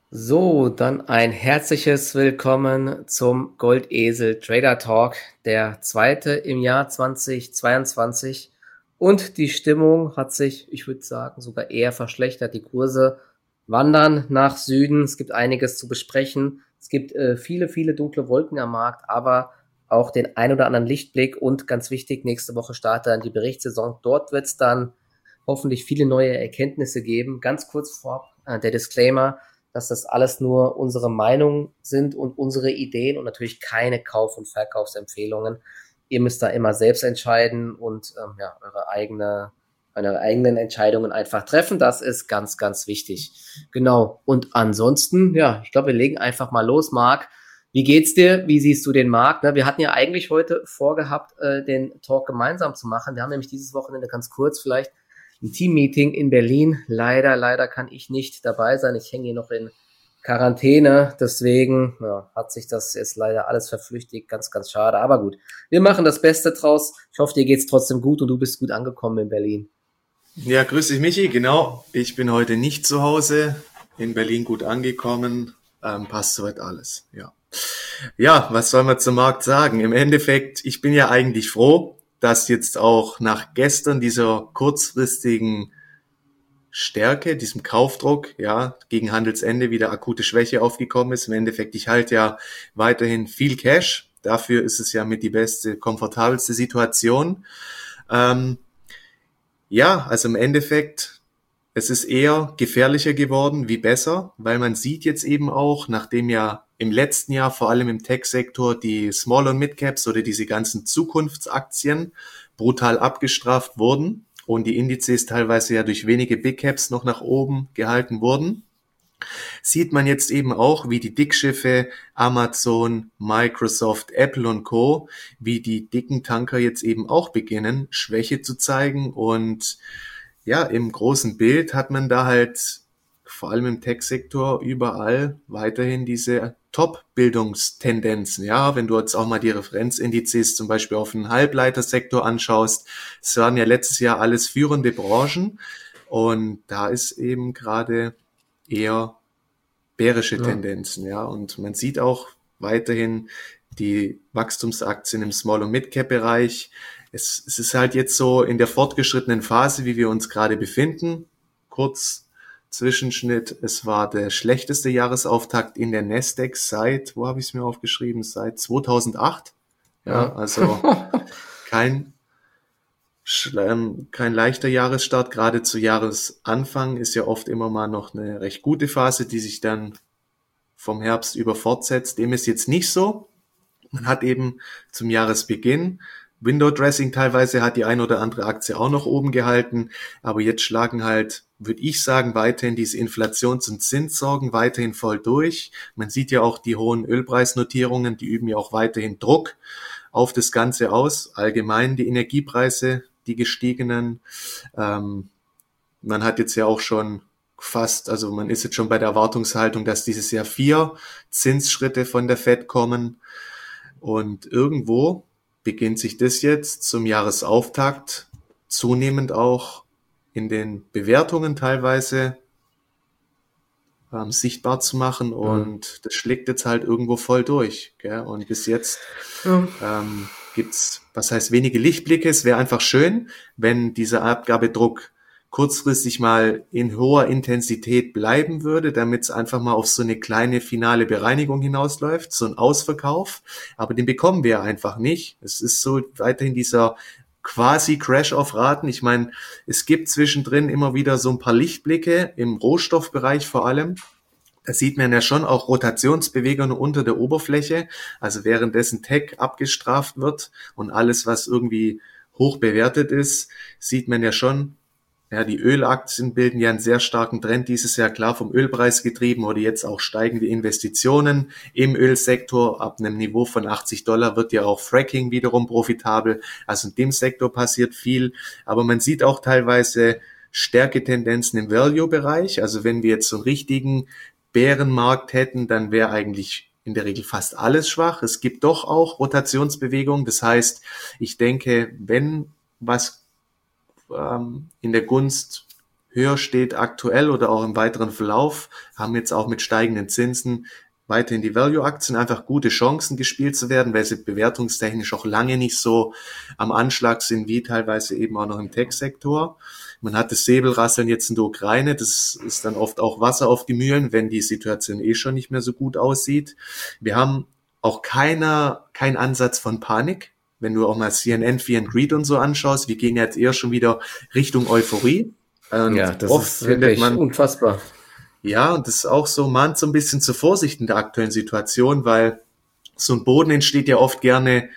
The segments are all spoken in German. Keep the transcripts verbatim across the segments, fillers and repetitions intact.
So, dann ein herzliches Willkommen zum Goldesel Trader Talk, der zweite im Jahr zweitausendzweiundzwanzig. Und die Stimmung hat sich, ich würde sagen, sogar eher verschlechtert. Die Kurse wandern nach Süden. Es gibt einiges zu besprechen. Es gibt äh, viele, viele dunkle Wolken am Markt, aber auch den ein oder anderen Lichtblick. Und ganz wichtig, nächste Woche startet dann die Berichtssaison. Dort wird es dann hoffentlich viele neue Erkenntnisse geben. Ganz kurz vorab äh, der Disclaimer, dass das alles nur unsere Meinungen sind und unsere Ideen und natürlich keine Kauf- und Verkaufsempfehlungen. Ihr müsst da immer selbst entscheiden und ähm, ja, eure eigene, eure eigenen Entscheidungen einfach treffen. Das ist ganz, ganz wichtig. Genau. Und ansonsten, ja, ich glaube, wir legen einfach mal los, Marc. Wie geht's dir? Wie siehst du den Markt? Wir hatten ja eigentlich heute vorgehabt, den Talk gemeinsam zu machen. Wir haben nämlich dieses Wochenende ganz kurz vielleicht ein Teammeeting in Berlin. Leider, leider kann ich nicht dabei sein. Ich hänge hier noch in Quarantäne. Deswegen ja, hat sich das jetzt leider alles verflüchtigt. Ganz, ganz schade. Aber gut, wir machen das Beste draus. Ich hoffe, dir geht's trotzdem gut und du bist gut angekommen in Berlin. Ja, grüß dich, Michi. Genau, ich bin heute nicht zu Hause. In Berlin gut angekommen. Ähm, passt soweit alles, ja. Ja, was soll man zum Markt sagen? Im Endeffekt, ich bin ja eigentlich froh, dass jetzt auch nach gestern dieser kurzfristigen Stärke, diesem Kaufdruck, ja, gegen Handelsende wieder akute Schwäche aufgekommen ist. Im Endeffekt, ich halte ja weiterhin viel Cash. Dafür ist es ja mit die beste, komfortabelste Situation. Ähm, ja, also im Endeffekt, es ist eher gefährlicher geworden wie besser, weil man sieht jetzt eben auch, nachdem ja im letzten Jahr vor allem im Tech-Sektor die Small- und Mid-Caps oder diese ganzen Zukunftsaktien brutal abgestraft wurden und die Indizes teilweise ja durch wenige Big-Caps noch nach oben gehalten wurden, sieht man jetzt eben auch, wie die Dickschiffe Amazon, Microsoft, Apple und Co., wie die dicken Tanker jetzt eben auch beginnen, Schwäche zu zeigen. Und ja, im großen Bild hat man da halt vor allem im Tech-Sektor überall weiterhin diese Top-Bildungstendenzen. Ja, wenn du jetzt auch mal die Referenzindizes zum Beispiel auf den Halbleitersektor anschaust, es waren ja letztes Jahr alles führende Branchen und da ist eben gerade eher bärische Ja. Tendenzen, ja. Und man sieht auch weiterhin die Wachstumsaktien im Small- und Mid-Cap-Bereich. Es, es ist halt jetzt so in der fortgeschrittenen Phase, wie wir uns gerade befinden. Kurz Zwischenschnitt, es war der schlechteste Jahresauftakt in der Nasdaq seit, wo habe ich es mir aufgeschrieben, seit zweitausendacht. Ja, Ja. also kein kein leichter Jahresstart, gerade zu Jahresanfang ist ja oft immer mal noch eine recht gute Phase, die sich dann vom Herbst über fortsetzt. Dem ist jetzt nicht so. Man hat eben zum Jahresbeginn Window Dressing teilweise, hat die ein oder andere Aktie auch noch oben gehalten, aber jetzt schlagen halt, würde ich sagen, weiterhin diese Inflations- und Zinssorgen weiterhin voll durch. Man sieht ja auch die hohen Ölpreisnotierungen, die üben ja auch weiterhin Druck auf das Ganze aus. Allgemein die Energiepreise, die gestiegenen. Ähm, man hat jetzt ja auch schon fast, also man ist jetzt schon bei der Erwartungshaltung, dass dieses Jahr vier Zinsschritte von der Fed kommen. Und irgendwo beginnt sich das jetzt zum Jahresauftakt zunehmend auch in den Bewertungen teilweise ähm, sichtbar zu machen. Mhm. Und das schlägt jetzt halt irgendwo voll durch. Gell? Und bis jetzt Ja. ähm, gibt's, was heißt wenige Lichtblicke. Es wäre einfach schön, wenn dieser Abgabedruck kurzfristig mal in hoher Intensität bleiben würde, damit es einfach mal auf so eine kleine finale Bereinigung hinausläuft, so ein Ausverkauf. Aber den bekommen wir einfach nicht. Es ist so weiterhin dieser quasi Crash auf Raten. Ich meine, es gibt zwischendrin immer wieder so ein paar Lichtblicke im Rohstoffbereich vor allem. Da sieht man ja schon auch Rotationsbewegungen unter der Oberfläche. Also währenddessen Tech abgestraft wird und alles, was irgendwie hoch bewertet ist, sieht man ja schon, ja, die Ölaktien bilden ja einen sehr starken Trend dieses Jahr, klar vom Ölpreis getrieben oder jetzt auch steigende Investitionen im Ölsektor. Ab einem Niveau von achtzig Dollar wird ja auch Fracking wiederum profitabel. Also in dem Sektor passiert viel. Aber man sieht auch teilweise Stärketendenzen im Value-Bereich. Also wenn wir jetzt so einen richtigen Bärenmarkt hätten, dann wäre eigentlich in der Regel fast alles schwach. Es gibt doch auch Rotationsbewegungen. Das heißt, ich denke, wenn was ähm, in der Gunst höher steht aktuell oder auch im weiteren Verlauf, haben jetzt auch mit steigenden Zinsen weiterhin die Value-Aktien einfach gute Chancen gespielt zu werden, weil sie bewertungstechnisch auch lange nicht so am Anschlag sind wie teilweise eben auch noch im Tech-Sektor. Man hat das Säbelrasseln jetzt in der Ukraine, das ist dann oft auch Wasser auf die Mühlen, wenn die Situation eh schon nicht mehr so gut aussieht. Wir haben auch keiner, kein Ansatz von Panik. Wenn du auch mal C N N, Fear and Greed und so anschaust, wir gehen jetzt eher schon wieder Richtung Euphorie. Und ja, das ist wirklich man, unfassbar. Ja, und das ist auch so, mahnt so ein bisschen zur Vorsicht in der aktuellen Situation, weil so ein Boden entsteht ja oft gerne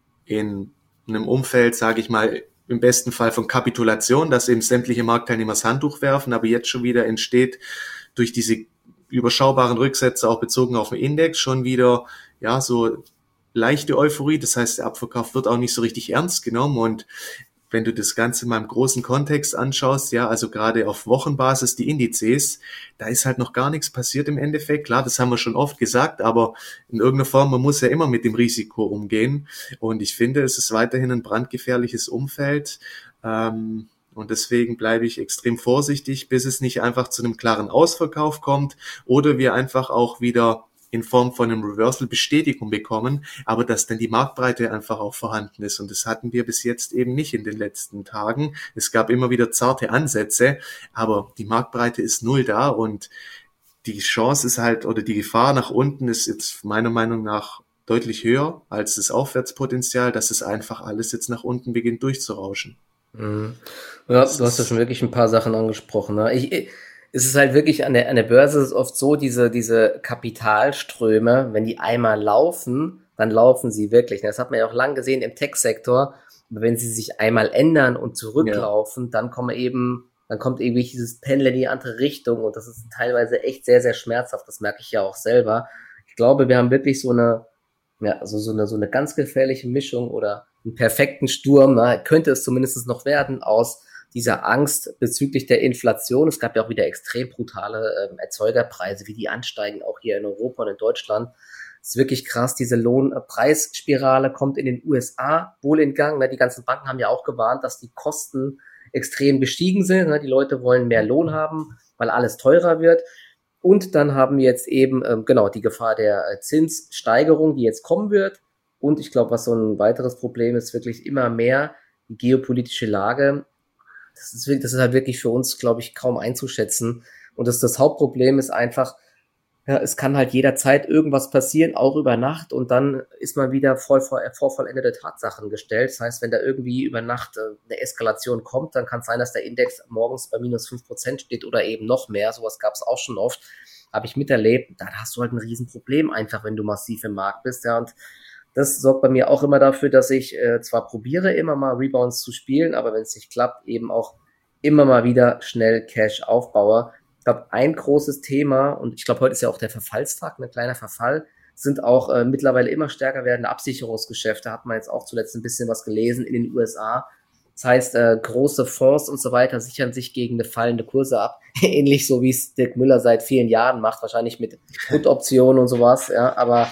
in einem Umfeld, sage ich mal, im besten Fall von Kapitulation, dass eben sämtliche Marktteilnehmer das Handtuch werfen, aber jetzt schon wieder entsteht durch diese überschaubaren Rücksätze, auch bezogen auf den Index, schon wieder, ja, so leichte Euphorie. Das heißt, der Abverkauf wird auch nicht so richtig ernst genommen, und wenn du das Ganze mal im großen Kontext anschaust, ja, also gerade auf Wochenbasis die Indizes, da ist halt noch gar nichts passiert im Endeffekt. Klar, das haben wir schon oft gesagt, aber in irgendeiner Form, man muss ja immer mit dem Risiko umgehen. Und ich finde, es ist weiterhin ein brandgefährliches Umfeld. Ähm, und deswegen bleibe ich extrem vorsichtig, bis es nicht einfach zu einem klaren Ausverkauf kommt oder wir einfach auch wieder in Form von einem Reversal Bestätigung bekommen, aber dass dann die Marktbreite einfach auch vorhanden ist. Und das hatten wir bis jetzt eben nicht in den letzten Tagen. Es gab immer wieder zarte Ansätze, aber die Marktbreite ist null da, und die Chance ist halt, oder die Gefahr nach unten ist jetzt meiner Meinung nach deutlich höher als das Aufwärtspotenzial, dass es einfach alles jetzt nach unten beginnt durchzurauschen. Mhm. Ja, du hast ja schon wirklich ein paar Sachen angesprochen. Ne? Ich, ich Es ist halt wirklich an der, an der Börse ist es oft so, diese, diese Kapitalströme, wenn die einmal laufen, dann laufen sie wirklich. Das hat man ja auch lang gesehen im Tech-Sektor. Aber wenn sie sich einmal ändern und zurücklaufen, ja, dann kommen eben, dann kommt irgendwie dieses Pendeln in die andere Richtung, und das ist teilweise echt sehr, sehr schmerzhaft. Das merke ich ja auch selber. Ich glaube, wir haben wirklich so eine, ja, also so eine, so eine ganz gefährliche Mischung oder einen perfekten Sturm, na, könnte es zumindest noch werden, aus dieser Angst bezüglich der Inflation. Es gab ja auch wieder extrem brutale ähm, Erzeugerpreise, wie die ansteigen, auch hier in Europa und in Deutschland. Es ist wirklich krass, diese Lohnpreisspirale kommt in den U S A wohl in Gang. Ne? Die ganzen Banken haben ja auch gewarnt, dass die Kosten extrem gestiegen sind. Ne? Die Leute wollen mehr Lohn haben, weil alles teurer wird. Und dann haben wir jetzt eben, ähm, genau, die Gefahr der äh, Zinssteigerung, die jetzt kommen wird. Und ich glaube, was so ein weiteres Problem ist, wirklich immer mehr die geopolitische Lage. Das ist, wirklich, das ist halt wirklich für uns, glaube ich, kaum einzuschätzen. Und das, das Hauptproblem ist einfach, ja, es kann halt jederzeit irgendwas passieren, auch über Nacht. Und dann ist man wieder voll vor, vor vollendete Tatsachen gestellt. Das heißt, wenn da irgendwie über Nacht äh, eine Eskalation kommt, dann kann es sein, dass der Index morgens bei minus fünf Prozent steht oder eben noch mehr. Sowas gab es auch schon oft. Habe ich miterlebt. Da hast du halt ein Riesenproblem einfach, wenn du massiv im Markt bist. Ja, und das sorgt bei mir auch immer dafür, dass ich äh, zwar probiere, immer mal Rebounds zu spielen, aber wenn es nicht klappt, eben auch immer mal wieder schnell Cash aufbaue. Ich glaube, ein großes Thema, und ich glaube, heute ist ja auch der Verfallstag, ein kleiner Verfall, sind auch äh, mittlerweile immer stärker werdende Absicherungsgeschäfte. Hat man jetzt auch zuletzt ein bisschen was gelesen in den U S A. Das heißt, äh, große Fonds und so weiter sichern sich gegen eine fallende Kurse ab. Ähnlich so, wie es Dirk Müller seit vielen Jahren macht, wahrscheinlich mit Put-Optionen und sowas. Ja, aber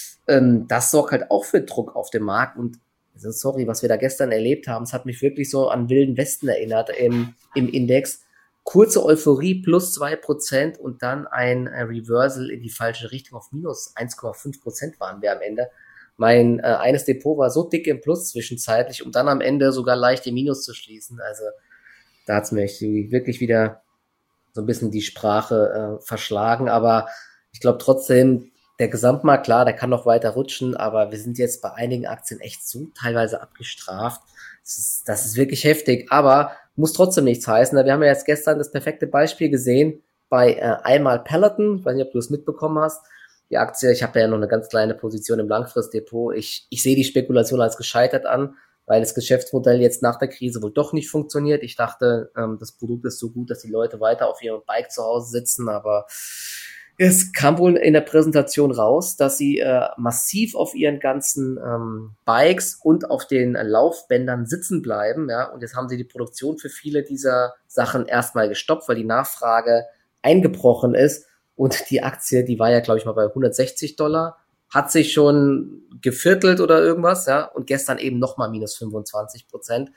das sorgt halt auch für Druck auf dem Markt, und also sorry, was wir da gestern erlebt haben, es hat mich wirklich so an Wilden Westen erinnert im, im Index. Kurze Euphorie plus zwei Prozent und dann ein Reversal in die falsche Richtung auf minus eins Komma fünf Prozent waren wir am Ende. Mein äh, eines Depot war so dick im Plus zwischenzeitlich, um dann am Ende sogar leicht im Minus zu schließen. Also da hat es mir wirklich wieder so ein bisschen die Sprache äh, verschlagen, aber ich glaube trotzdem, der Gesamtmarkt, klar, der kann noch weiter rutschen, aber wir sind jetzt bei einigen Aktien echt so teilweise abgestraft. Das ist, das ist wirklich heftig, aber muss trotzdem nichts heißen. Wir haben ja jetzt gestern das perfekte Beispiel gesehen bei äh, einmal Peloton. Ich weiß nicht, ob du das mitbekommen hast. Die Aktie, ich habe da ja noch eine ganz kleine Position im Langfristdepot. Ich, ich sehe die Spekulation als gescheitert an, weil das Geschäftsmodell jetzt nach der Krise wohl doch nicht funktioniert. Ich dachte, ähm, das Produkt ist so gut, dass die Leute weiter auf ihrem Bike zu Hause sitzen, aber es kam wohl in der Präsentation raus, dass sie äh, massiv auf ihren ganzen ähm, Bikes und auf den äh, Laufbändern sitzen bleiben. Ja, und jetzt haben sie die Produktion für viele dieser Sachen erstmal gestoppt, weil die Nachfrage eingebrochen ist. Und die Aktie, die war ja, glaube ich, mal bei hundertsechzig Dollar, hat sich schon geviertelt oder irgendwas. Ja, und gestern eben nochmal minus fünfundzwanzig Prozent.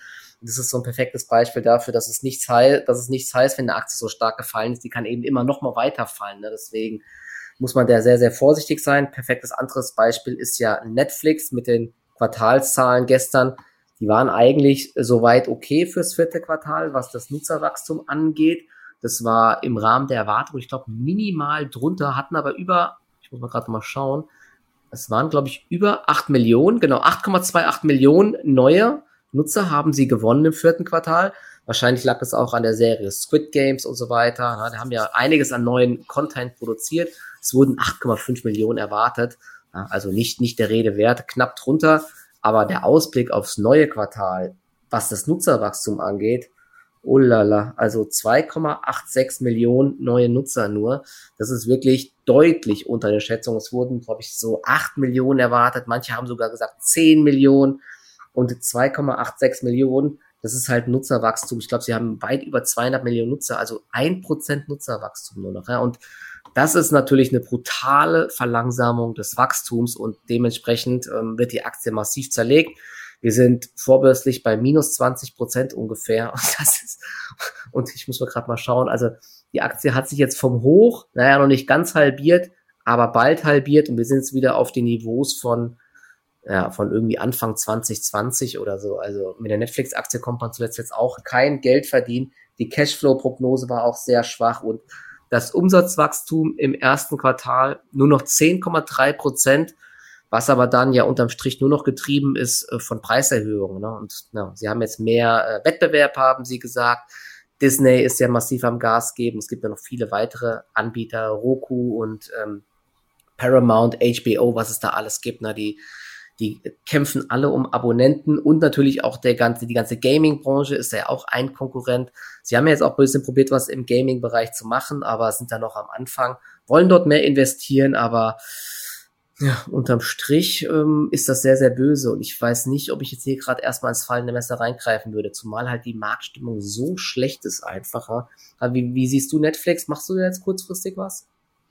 Das ist so ein perfektes Beispiel dafür, dass es nichts heißt, dass es nichts heißt, wenn eine Aktie so stark gefallen ist, die kann eben immer noch mal weiterfallen. Ne? Deswegen muss man da sehr, sehr vorsichtig sein. Perfektes anderes Beispiel ist ja Netflix mit den Quartalszahlen gestern. Die waren eigentlich soweit okay fürs vierte Quartal, was das Nutzerwachstum angeht. Das war im Rahmen der Erwartung, ich glaube, minimal drunter, hatten aber über, ich muss mal gerade mal schauen, es waren, glaube ich, über acht Millionen, genau, acht Komma achtundzwanzig Millionen neue Nutzer haben sie gewonnen im vierten Quartal. Wahrscheinlich lag das auch an der Serie Squid Games und so weiter. Da haben ja einiges an neuen Content produziert. Es wurden acht Komma fünf Millionen erwartet. Also nicht, nicht der Rede wert, knapp drunter. Aber der Ausblick aufs neue Quartal, was das Nutzerwachstum angeht, oh lala, also zwei Komma sechsundachtzig Millionen neue Nutzer nur. Das ist wirklich deutlich unter der Schätzung. Es wurden, glaube ich, so acht Millionen erwartet. Manche haben sogar gesagt zehn Millionen. Und zwei Komma sechsundachtzig Millionen, das ist halt Nutzerwachstum. Ich glaube, sie haben weit über zweihundert Millionen Nutzer, also ein Prozent Nutzerwachstum nur noch. Ja. Und das ist natürlich eine brutale Verlangsamung des Wachstums und dementsprechend ähm, wird die Aktie massiv zerlegt. Wir sind vorbörslich bei minus zwanzig Prozent ungefähr. Und, das ist, und ich muss mal gerade mal schauen, also die Aktie hat sich jetzt vom Hoch, naja, noch nicht ganz halbiert, aber bald halbiert und wir sind jetzt wieder auf den Niveaus von ja, von irgendwie Anfang zwanzig zwanzig oder so. Also mit der Netflix-Aktie kommt man zuletzt jetzt auch kein Geld verdienen. Die Cashflow-Prognose war auch sehr schwach und das Umsatzwachstum im ersten Quartal nur noch zehn Komma drei Prozent, was aber dann ja unterm Strich nur noch getrieben ist äh, von Preiserhöhungen. Ne? Und ja, sie haben jetzt mehr äh, Wettbewerb, haben sie gesagt. Disney ist ja massiv am Gas geben. Es gibt ja noch viele weitere Anbieter, Roku und ähm, Paramount, H B O, was es da alles gibt. Ne? Die Die kämpfen alle um Abonnenten und natürlich auch der ganze, die ganze Gaming-Branche ist ja auch ein Konkurrent. Sie haben ja jetzt auch ein bisschen probiert, was im Gaming-Bereich zu machen, aber sind da noch am Anfang, wollen dort mehr investieren, aber ja, unterm Strich ähm, ist das sehr, sehr böse und ich weiß nicht, ob ich jetzt hier gerade erstmal ins fallende Messer reingreifen würde, zumal halt die Marktstimmung so schlecht ist einfach. Ja. Wie, wie siehst du Netflix? Machst du da jetzt kurzfristig was?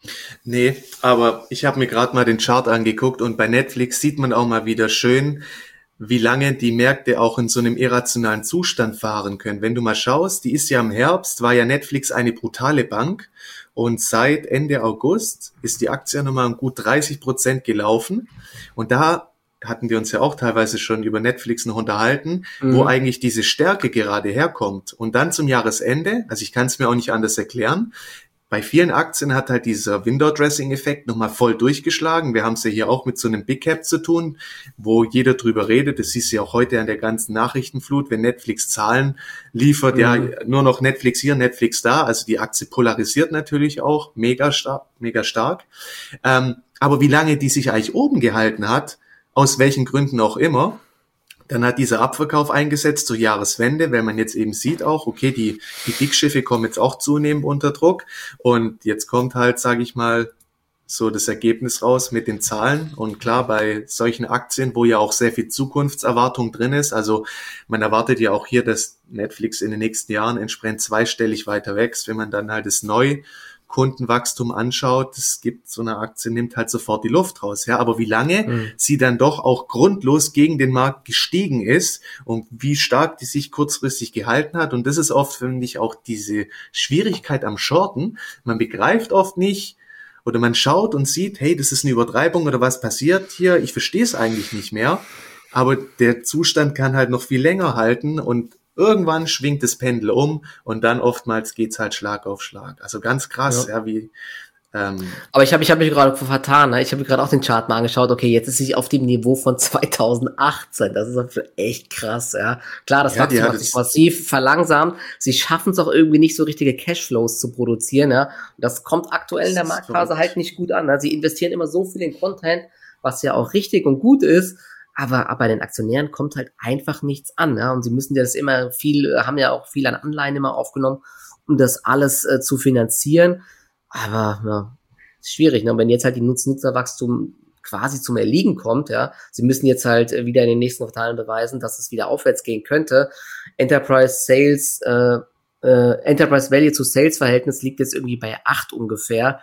Nee, aber ich habe mir gerade mal den Chart angeguckt und bei Netflix sieht man auch mal wieder schön, wie lange die Märkte auch in so einem irrationalen Zustand fahren können. Wenn du mal schaust, die ist ja im Herbst, war ja Netflix eine brutale Bank und seit Ende August ist die Aktie nochmal um gut dreißig Prozent gelaufen und da hatten wir uns ja auch teilweise schon über Netflix noch unterhalten, mhm. wo eigentlich diese Stärke gerade herkommt. Und dann zum Jahresende, also ich kann es mir auch nicht anders erklären, bei vielen Aktien hat halt dieser Window-Dressing-Effekt nochmal voll durchgeschlagen. Wir haben es ja hier auch mit so einem Big Cap zu tun, wo jeder drüber redet. Das siehst du ja auch heute an der ganzen Nachrichtenflut, wenn Netflix Zahlen liefert, mhm. ja nur noch Netflix hier, Netflix da. Also die Aktie polarisiert natürlich auch mega stark. Mega stark. Ähm, aber wie lange die sich eigentlich oben gehalten hat, aus welchen Gründen auch immer, dann hat dieser Abverkauf eingesetzt zur Jahreswende, weil man jetzt eben sieht auch, okay, die, die Dickschiffe kommen jetzt auch zunehmend unter Druck und jetzt kommt halt, sage ich mal, so das Ergebnis raus mit den Zahlen und klar, bei solchen Aktien, wo ja auch sehr viel Zukunftserwartung drin ist, also man erwartet ja auch hier, dass Netflix in den nächsten Jahren entsprechend zweistellig weiter wächst, wenn man dann halt das neu Kundenwachstum anschaut, es gibt so eine Aktie, nimmt halt sofort die Luft raus, ja, aber wie lange mhm. sie dann doch auch grundlos gegen den Markt gestiegen ist und wie stark die sich kurzfristig gehalten hat und das ist oft, finde ich, auch diese Schwierigkeit am Shorten, man begreift oft nicht oder man schaut und sieht, hey, das ist eine Übertreibung oder was passiert hier, ich verstehe es eigentlich nicht mehr, aber der Zustand kann halt noch viel länger halten und irgendwann schwingt das Pendel um und dann oftmals geht's halt Schlag auf Schlag. Also ganz krass, ja, ja wie. Ähm, Aber ich habe ich hab mich gerade vertan. Ne? Ich habe mir gerade auch den Chart mal angeschaut. Okay, jetzt ist sie auf dem Niveau von zweitausendachtzehn. Das ist echt krass, ja. Klar, das ja, Wachstum hat sich massiv verlangsamt. Sie schaffen es auch irgendwie nicht so richtige Cashflows zu produzieren. Ja. Das kommt aktuell in der Marktphase halt nicht gut an. Ne? Sie investieren immer so viel in Content, was ja auch richtig und gut ist. Aber, aber bei den Aktionären kommt halt einfach nichts an, ja, und sie müssen ja das immer viel, haben ja auch viel an Anleihen immer aufgenommen, um das alles äh, zu finanzieren. Aber, ja, ist schwierig, ne, und wenn jetzt halt die Nutz-Nutzerwachstum quasi zum Erliegen kommt, ja, sie müssen jetzt halt äh, wieder in den nächsten Quartalen beweisen, dass es wieder aufwärts gehen könnte. Enterprise Sales, äh, äh, Enterprise Value zu Sales Verhältnis liegt jetzt irgendwie bei acht ungefähr.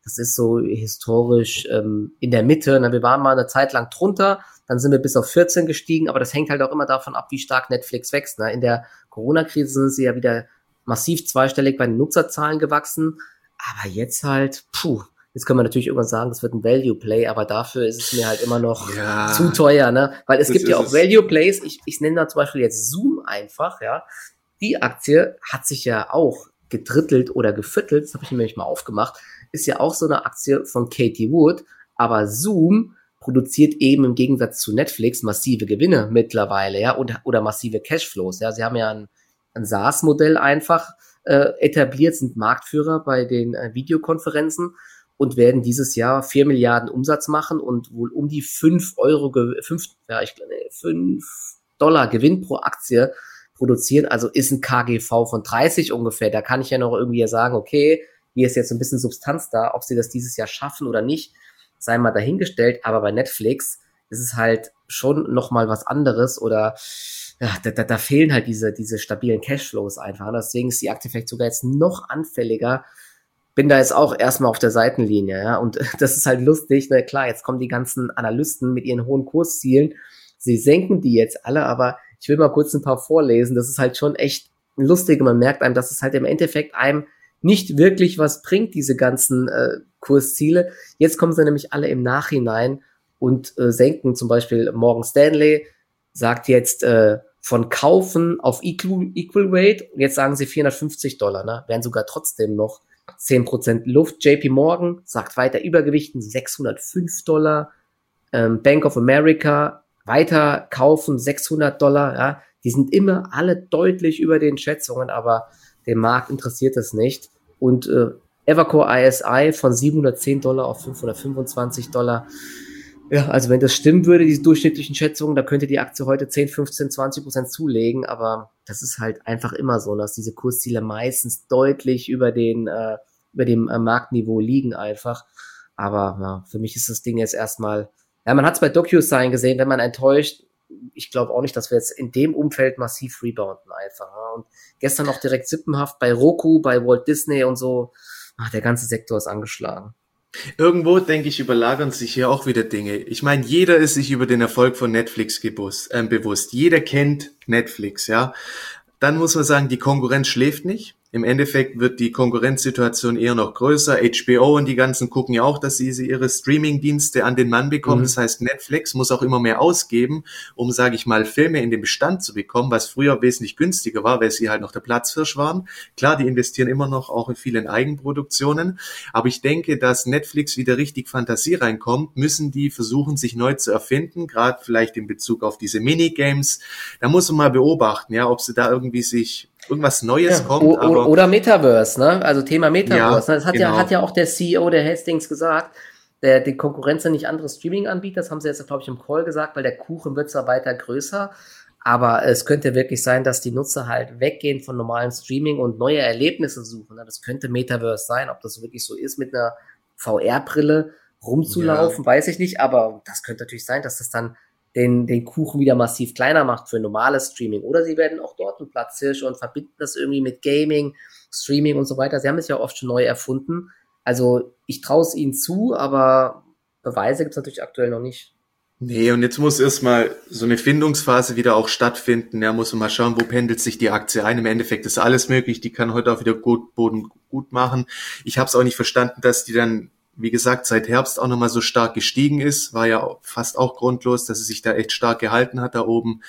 das ist so historisch ähm, in der Mitte. Na, wir waren mal eine Zeit lang drunter, dann sind wir bis auf vierzehn gestiegen, aber das hängt halt auch immer davon ab, wie stark Netflix wächst. Ne? In der Corona-Krise sind sie ja wieder massiv zweistellig bei den Nutzerzahlen gewachsen, aber jetzt halt, puh, jetzt können wir natürlich irgendwann sagen, das wird ein Value-Play, aber dafür ist es mir halt immer noch Ja, zu teuer, ne? Weil es das gibt ja ist auch es. Value-Plays, ich, ich nenne da zum Beispiel jetzt Zoom einfach, ja. Die Aktie hat sich ja auch gedrittelt oder geviertelt, das habe ich mir nämlich mal aufgemacht, ist ja auch so eine Aktie von Katie Wood, aber Zoom produziert eben im Gegensatz zu Netflix massive Gewinne mittlerweile, ja, und, oder massive Cashflows, ja. Sie haben ja ein, ein SaaS-Modell einfach äh, etabliert, sind Marktführer bei den äh, Videokonferenzen und werden dieses Jahr vier Milliarden Umsatz machen und wohl um die fünf Euro, fünf, ja, ich glaube, fünf Dollar Gewinn pro Aktie produzieren. Also ist ein K G V von dreißig ungefähr. Da kann ich ja noch irgendwie sagen, okay, hier ist jetzt ein bisschen Substanz da. Ob sie das dieses Jahr schaffen oder nicht, sei mal dahingestellt. Aber bei Netflix ist es halt schon nochmal was anderes oder ja, da, da, da fehlen halt diese, diese stabilen Cashflows einfach. Deswegen ist die Aktie vielleicht sogar jetzt noch anfälliger. Bin da jetzt auch erstmal auf der Seitenlinie, ja, und das ist halt lustig, ne, klar, jetzt kommen die ganzen Analysten mit ihren hohen Kurszielen, sie senken die jetzt alle, aber ich will mal kurz ein paar vorlesen, das ist halt schon echt lustig, man merkt einem, dass es halt im Endeffekt einem nicht wirklich was bringt, diese ganzen äh, Kursziele, jetzt kommen sie nämlich alle im Nachhinein und äh, senken, zum Beispiel Morgan Stanley sagt jetzt äh, von kaufen auf Equal, Equal Rate, und jetzt sagen sie vierhundertfünfzig Dollar, ne, wären sogar trotzdem noch zehn Prozent Luft. J P Morgan sagt weiter Übergewichten, sechshundertfünf Dollar. Ähm, Bank of America weiter kaufen, sechshundert Dollar. Ja, die sind immer alle deutlich über den Schätzungen, aber den Markt interessiert es nicht. Und äh, Evercore I S I von siebenhundertzehn Dollar auf fünfhundertfünfundzwanzig Dollar. Ja, also wenn das stimmen würde, diese durchschnittlichen Schätzungen, da könnte die Aktie heute zehn, fünfzehn, zwanzig Prozent zulegen, aber das ist halt einfach immer so, dass diese Kursziele meistens deutlich über den äh, über dem äh, Marktniveau liegen einfach. Aber ja, für mich ist das Ding jetzt erstmal, ja, man hat es bei DocuSign gesehen, wenn man enttäuscht, ich glaube auch nicht, dass wir jetzt in dem Umfeld massiv rebounden einfach. Ja. Und gestern auch direkt sippenhaft bei Roku, bei Walt Disney und so, ach, der ganze Sektor ist angeschlagen. Irgendwo, denke ich, überlagern sich hier auch wieder Dinge. Ich meine, jeder ist sich über den Erfolg von Netflix gebus, äh, bewusst. Jeder kennt Netflix, ja. Dann muss man sagen, die Konkurrenz schläft nicht. Im Endeffekt wird die Konkurrenzsituation eher noch größer. H B O und die ganzen gucken ja auch, dass sie ihre Streaming-Dienste an den Mann bekommen. Mhm. Das heißt, Netflix muss auch immer mehr ausgeben, um, sage ich mal, Filme in den Bestand zu bekommen, was früher wesentlich günstiger war, weil sie halt noch der Platzhirsch waren. Klar, die investieren immer noch auch in vielen Eigenproduktionen. Aber ich denke, dass Netflix wieder richtig Fantasie reinkommt, müssen die versuchen, sich neu zu erfinden, gerade vielleicht in Bezug auf diese Minigames. Da muss man mal beobachten, ja, ob sie da irgendwie sich irgendwas Neues ja, kommt. O- aber oder Metaverse, ne? Also Thema Metaverse. ja, Ne? Das hat genau. ja, hat ja auch der C E O der Hastings gesagt, der, die Konkurrenz sind nicht andere Streaming-Anbieter, das haben sie jetzt, glaube ich, im Call gesagt, weil der Kuchen wird zwar weiter größer, aber es könnte wirklich sein, dass die Nutzer halt weggehen von normalen Streaming und neue Erlebnisse suchen. Ne? Das könnte Metaverse sein, ob das wirklich so ist, mit einer V R-Brille rumzulaufen, Ja. weiß ich nicht, aber das könnte natürlich sein, dass das dann den, den Kuchen wieder massiv kleiner macht für normales Streaming. Oder sie werden auch dort ein Platzhirsch und verbinden das irgendwie mit Gaming, Streaming und so weiter. Sie haben es ja oft schon neu erfunden. Also ich traue es ihnen zu, aber Beweise gibt es natürlich aktuell noch nicht. Nee, und jetzt muss erstmal so eine Findungsphase wieder auch stattfinden. Ja, muss man mal schauen, wo pendelt sich die Aktie ein. Im Endeffekt ist alles möglich. Die kann heute auch wieder gut Boden gut machen. Ich habe es auch nicht verstanden, dass die dann, wie gesagt, seit Herbst auch nochmal so stark gestiegen ist. War ja fast auch grundlos, dass es sich da echt stark gehalten hat da oben.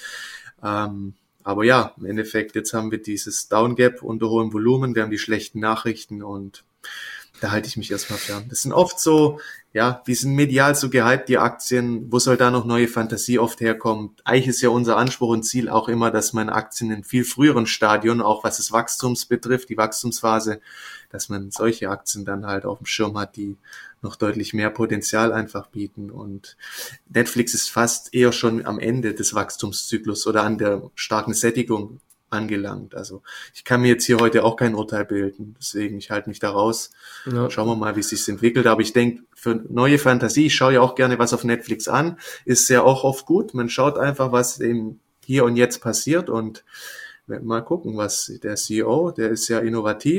Ähm, aber ja, im Endeffekt, jetzt haben wir dieses Downgap unter hohem Volumen. Wir haben die schlechten Nachrichten und da halte ich mich erstmal fern. Das sind oft so, ja, die sind medial so gehypt, die Aktien. Wo soll da noch neue Fantasie oft herkommen? Eigentlich ist ja unser Anspruch und Ziel auch immer, dass man Aktien in viel früheren Stadien, auch was das Wachstums betrifft, die Wachstumsphase, dass man solche Aktien dann halt auf dem Schirm hat, die noch deutlich mehr Potenzial einfach bieten. Und Netflix ist fast eher schon am Ende des Wachstumszyklus oder an der starken Sättigung angelangt. Also ich kann mir jetzt hier heute auch kein Urteil bilden, deswegen ich halte mich da raus. Ja. Schauen wir mal, wie es sich entwickelt. Aber ich denke, für neue Fantasie, ich schaue ja auch gerne was auf Netflix an, ist ja auch oft gut. Man schaut einfach, was eben hier und jetzt passiert und mal gucken, was der C E O, der ist ja innovativ,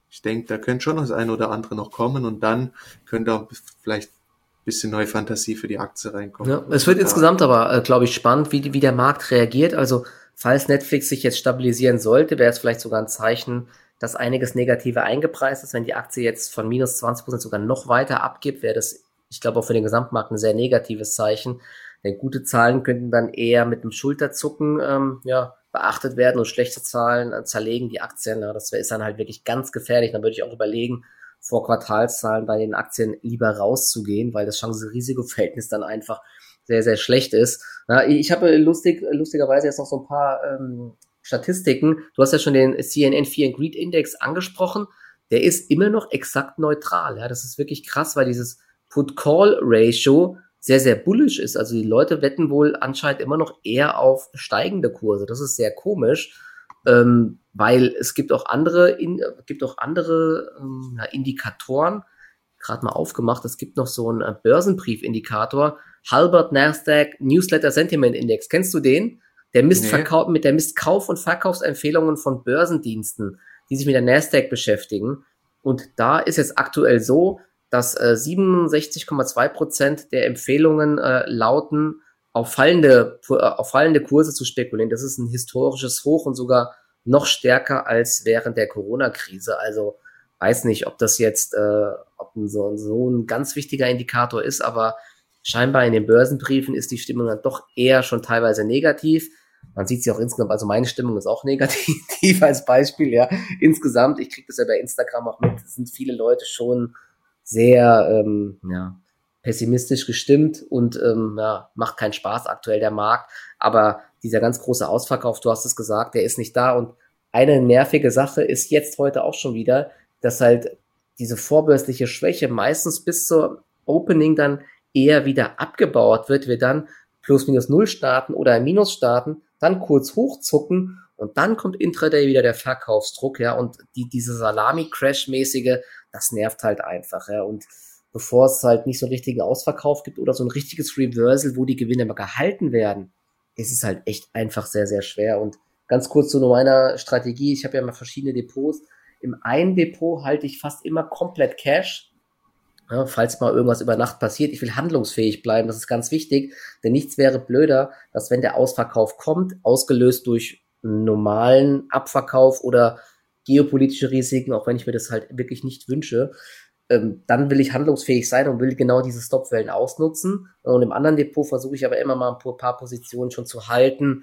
ich denke, da könnte schon das eine oder andere noch kommen und dann könnte auch vielleicht ein bisschen neue Fantasie für die Aktie reinkommen. Ja, es wird insgesamt aber, äh, glaube ich, spannend, wie, wie der Markt reagiert. Also falls Netflix sich jetzt stabilisieren sollte, wäre es vielleicht sogar ein Zeichen, dass einiges Negative eingepreist ist. Wenn die Aktie jetzt von minus zwanzig Prozent sogar noch weiter abgibt, wäre das, ich glaube, auch für den Gesamtmarkt ein sehr negatives Zeichen. Denn gute Zahlen könnten dann eher mit einem Schulterzucken ähm, ja, beachtet werden und schlechte Zahlen äh, zerlegen die Aktien. Ja, das wär, ist dann halt wirklich ganz gefährlich. Dann würde ich auch überlegen, vor Quartalszahlen bei den Aktien lieber rauszugehen, weil das Chance-Risiko-Verhältnis dann einfach sehr, sehr schlecht ist. Ja, ich habe lustig, lustigerweise jetzt noch so ein paar ähm, Statistiken. Du hast ja schon den C N N Fear and Greed Index angesprochen. Der ist immer noch exakt neutral. Ja, das ist wirklich krass, weil dieses Put-Call-Ratio sehr, sehr bullish ist. Also die Leute wetten wohl anscheinend immer noch eher auf steigende Kurse. Das ist sehr komisch, ähm, weil es gibt auch andere, in, gibt auch andere ähm, ja, Indikatoren, gerade mal aufgemacht. Es gibt noch so einen äh, Börsenbriefindikator, Halbert Nasdaq Newsletter Sentiment Index. Kennst du den? Der misst, nee. Verkauf, mit der misst Kauf- und Verkaufsempfehlungen von Börsendiensten, die sich mit der Nasdaq beschäftigen. Und da ist es aktuell so, dass äh, siebenundsechzig Komma zwei Prozent der Empfehlungen äh, lauten, auf fallende, äh, auf fallende Kurse zu spekulieren. Das ist ein historisches Hoch und sogar noch stärker als während der Corona-Krise. Also weiß nicht, ob das jetzt äh, ob so, so ein ganz wichtiger Indikator ist, aber scheinbar in den Börsenbriefen ist die Stimmung dann doch eher schon teilweise negativ. Man sieht sie auch insgesamt, also meine Stimmung ist auch negativ als Beispiel, ja. Insgesamt, ich kriege das ja bei Instagram auch mit, sind viele Leute schon sehr ähm, ja, pessimistisch gestimmt und ähm, ja, macht keinen Spaß aktuell der Markt. Aber dieser ganz große Ausverkauf, du hast es gesagt, der ist nicht da. Und eine nervige Sache ist jetzt heute auch schon wieder, dass halt diese vorbörsliche Schwäche meistens bis zur Opening dann eher wieder abgebaut wird, wir dann plus minus null starten oder ein Minus starten, dann kurz hochzucken und dann kommt Intraday wieder der Verkaufsdruck, ja, und die, diese Salami-Crash-mäßige, das nervt halt einfach, ja, und bevor es halt nicht so einen richtigen Ausverkauf gibt oder so ein richtiges Reversal, wo die Gewinne mal gehalten werden, ist es halt echt einfach sehr, sehr schwer. Und ganz kurz zu meiner Strategie, ich habe ja mal verschiedene Depots. Im einen Depot halte ich fast immer komplett Cash, ja, falls mal irgendwas über Nacht passiert. Ich will handlungsfähig bleiben, das ist ganz wichtig, denn nichts wäre blöder, dass wenn der Ausverkauf kommt, ausgelöst durch einen normalen Abverkauf oder geopolitische Risiken, auch wenn ich mir das halt wirklich nicht wünsche, ähm, dann will ich handlungsfähig sein und will genau diese Stopwellen ausnutzen. Und im anderen Depot versuche ich aber immer mal ein paar Positionen schon zu halten,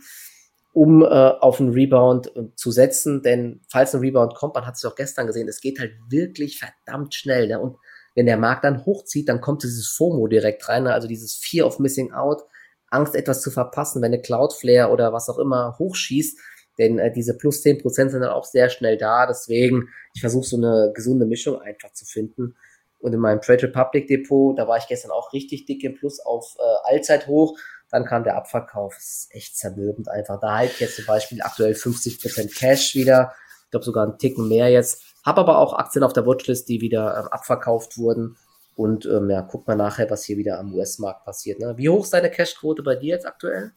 um äh, auf einen Rebound äh, zu setzen, denn falls ein Rebound kommt, man hat es auch gestern gesehen, es geht halt wirklich verdammt schnell, ne? Und wenn der Markt dann hochzieht, dann kommt dieses FOMO direkt rein, ne? Also dieses Fear of Missing Out, Angst etwas zu verpassen, wenn eine Cloudflare oder was auch immer hochschießt, denn äh, diese plus zehn Prozent sind dann auch sehr schnell da, deswegen, ich versuche so eine gesunde Mischung einfach zu finden. Und in meinem Trade Republic Depot, da war ich gestern auch richtig dick im Plus auf äh, Allzeithoch, dann kam der Abverkauf, das ist echt zermürbend einfach. Da halte ich jetzt zum Beispiel aktuell fünfzig Prozent Cash wieder, ich glaube sogar einen Ticken mehr jetzt, habe aber auch Aktien auf der Watchlist, die wieder ähm, abverkauft wurden. Und ähm, ja, guck mal nachher, was hier wieder am U S-Markt passiert. Ne? Wie hoch ist deine Cashquote bei dir jetzt aktuell?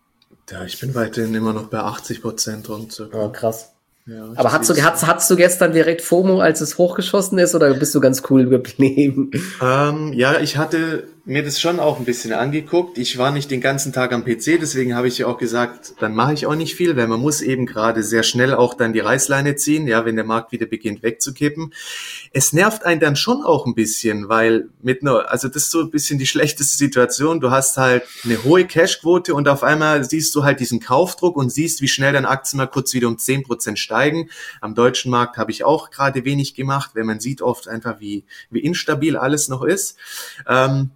Ja, ich bin weiterhin immer noch bei achtzig Prozent und so. Oh, krass. Ja, aber hast du, hast, hast du gestern direkt FOMO, als es hochgeschossen ist, oder bist du ganz cool geblieben? Ähm, ja, ich hatte mir das schon auch ein bisschen angeguckt. Ich war nicht den ganzen Tag am P C, deswegen habe ich ja auch gesagt, dann mache ich auch nicht viel, weil man muss eben gerade sehr schnell auch dann die Reißleine ziehen, ja, wenn der Markt wieder beginnt wegzukippen. Es nervt einen dann schon auch ein bisschen, weil mit einer, also das ist so ein bisschen die schlechteste Situation. Du hast halt eine hohe Cashquote und auf einmal siehst du halt diesen Kaufdruck und siehst, wie schnell deine Aktien mal kurz wieder um zehn Prozent steigen. Am deutschen Markt habe ich auch gerade wenig gemacht, weil man sieht oft einfach, wie, wie instabil alles noch ist. Ähm,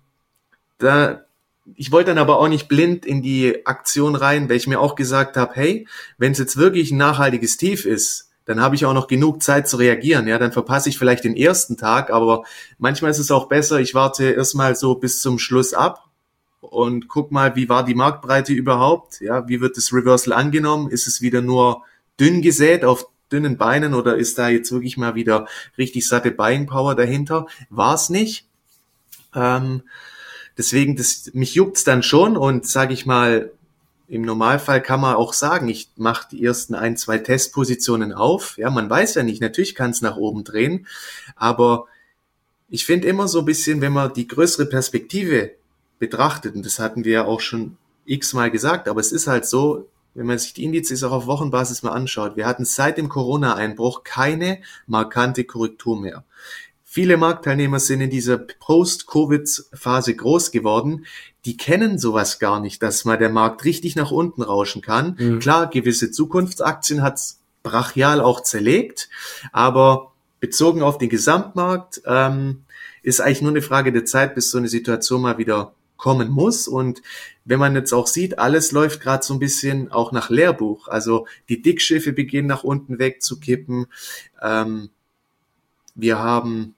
Da, ich wollte dann aber auch nicht blind in die Aktion rein, weil ich mir auch gesagt habe, hey, wenn es jetzt wirklich ein nachhaltiges Tief ist, dann habe ich auch noch genug Zeit zu reagieren. Ja, dann verpasse ich vielleicht den ersten Tag, aber manchmal ist es auch besser, ich warte erstmal so bis zum Schluss ab und guck mal, wie war die Marktbreite überhaupt? Ja, wie wird das Reversal angenommen? Ist es wieder nur dünn gesät auf dünnen Beinen oder ist da jetzt wirklich mal wieder richtig satte Buying Power dahinter? War es nicht. Ähm, Deswegen, das, mich juckt's dann schon und sage ich mal, im Normalfall kann man auch sagen, ich mache die ersten ein, zwei Testpositionen auf. Ja, man weiß ja nicht, natürlich kann es nach oben drehen, aber ich finde immer so ein bisschen, wenn man die größere Perspektive betrachtet, und das hatten wir ja auch schon x-mal gesagt, aber es ist halt so, wenn man sich die Indizes auch auf Wochenbasis mal anschaut, wir hatten seit dem Corona-Einbruch keine markante Korrektur mehr. Viele Marktteilnehmer sind in dieser Post-Covid-Phase groß geworden. Die kennen sowas gar nicht, dass mal der Markt richtig nach unten rauschen kann. Mhm. Klar, gewisse Zukunftsaktien hat's brachial auch zerlegt, aber bezogen auf den Gesamtmarkt ähm, ist eigentlich nur eine Frage der Zeit, bis so eine Situation mal wieder kommen muss. Und wenn man jetzt auch sieht, alles läuft gerade so ein bisschen auch nach Lehrbuch. Also die Dickschiffe beginnen nach unten wegzukippen. Ähm, wir haben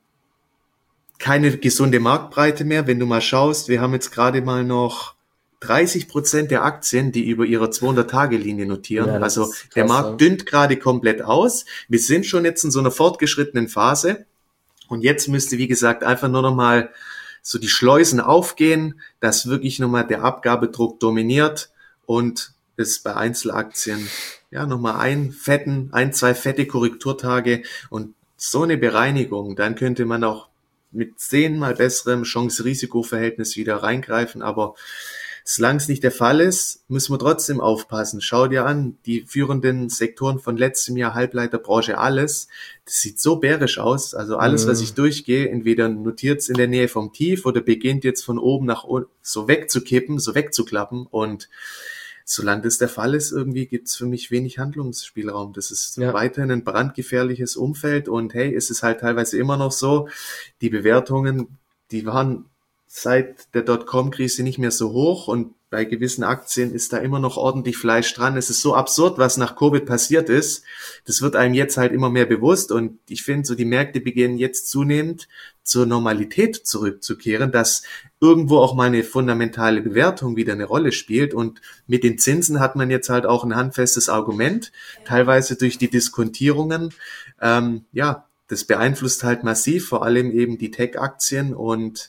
keine gesunde Marktbreite mehr. Wenn du mal schaust, wir haben jetzt gerade mal noch dreißig Prozent der Aktien, die über ihrer zweihundert-Tage-Linie notieren. Ja, also krass, der Markt ja. dünnt gerade komplett aus. Wir sind schon jetzt in so einer fortgeschrittenen Phase. Und jetzt müsste, wie gesagt, einfach nur noch mal so die Schleusen aufgehen, dass wirklich nochmal der Abgabedruck dominiert und es bei Einzelaktien ja nochmal ein fetten, ein, zwei fette Korrekturtage und so eine Bereinigung, dann könnte man auch mit zehnmal besserem Chance-Risiko-Verhältnis wieder reingreifen, aber solange es nicht der Fall ist, müssen wir trotzdem aufpassen. Schau dir an, die führenden Sektoren von letztem Jahr, Halbleiterbranche, alles, das sieht so bärisch aus. Also alles, mhm. was ich durchgehe, entweder notiert es in der Nähe vom Tief oder beginnt jetzt von oben nach unten so wegzukippen, so wegzuklappen. Und solange das der Fall ist, irgendwie gibt es für mich wenig Handlungsspielraum. Das ist ja. weiterhin ein brandgefährliches Umfeld. Und hey, es ist halt teilweise immer noch so, die Bewertungen, die waren seit der Dotcom-Krise nicht mehr so hoch und bei gewissen Aktien ist da immer noch ordentlich Fleisch dran. Es ist so absurd, was nach Covid passiert ist. Das wird einem jetzt halt immer mehr bewusst und ich finde, so die Märkte beginnen jetzt zunehmend zur Normalität zurückzukehren, dass irgendwo auch mal eine fundamentale Bewertung wieder eine Rolle spielt und mit den Zinsen hat man jetzt halt auch ein handfestes Argument, teilweise durch die Diskontierungen. Ähm, ja, das beeinflusst halt massiv, vor allem eben die Tech-Aktien und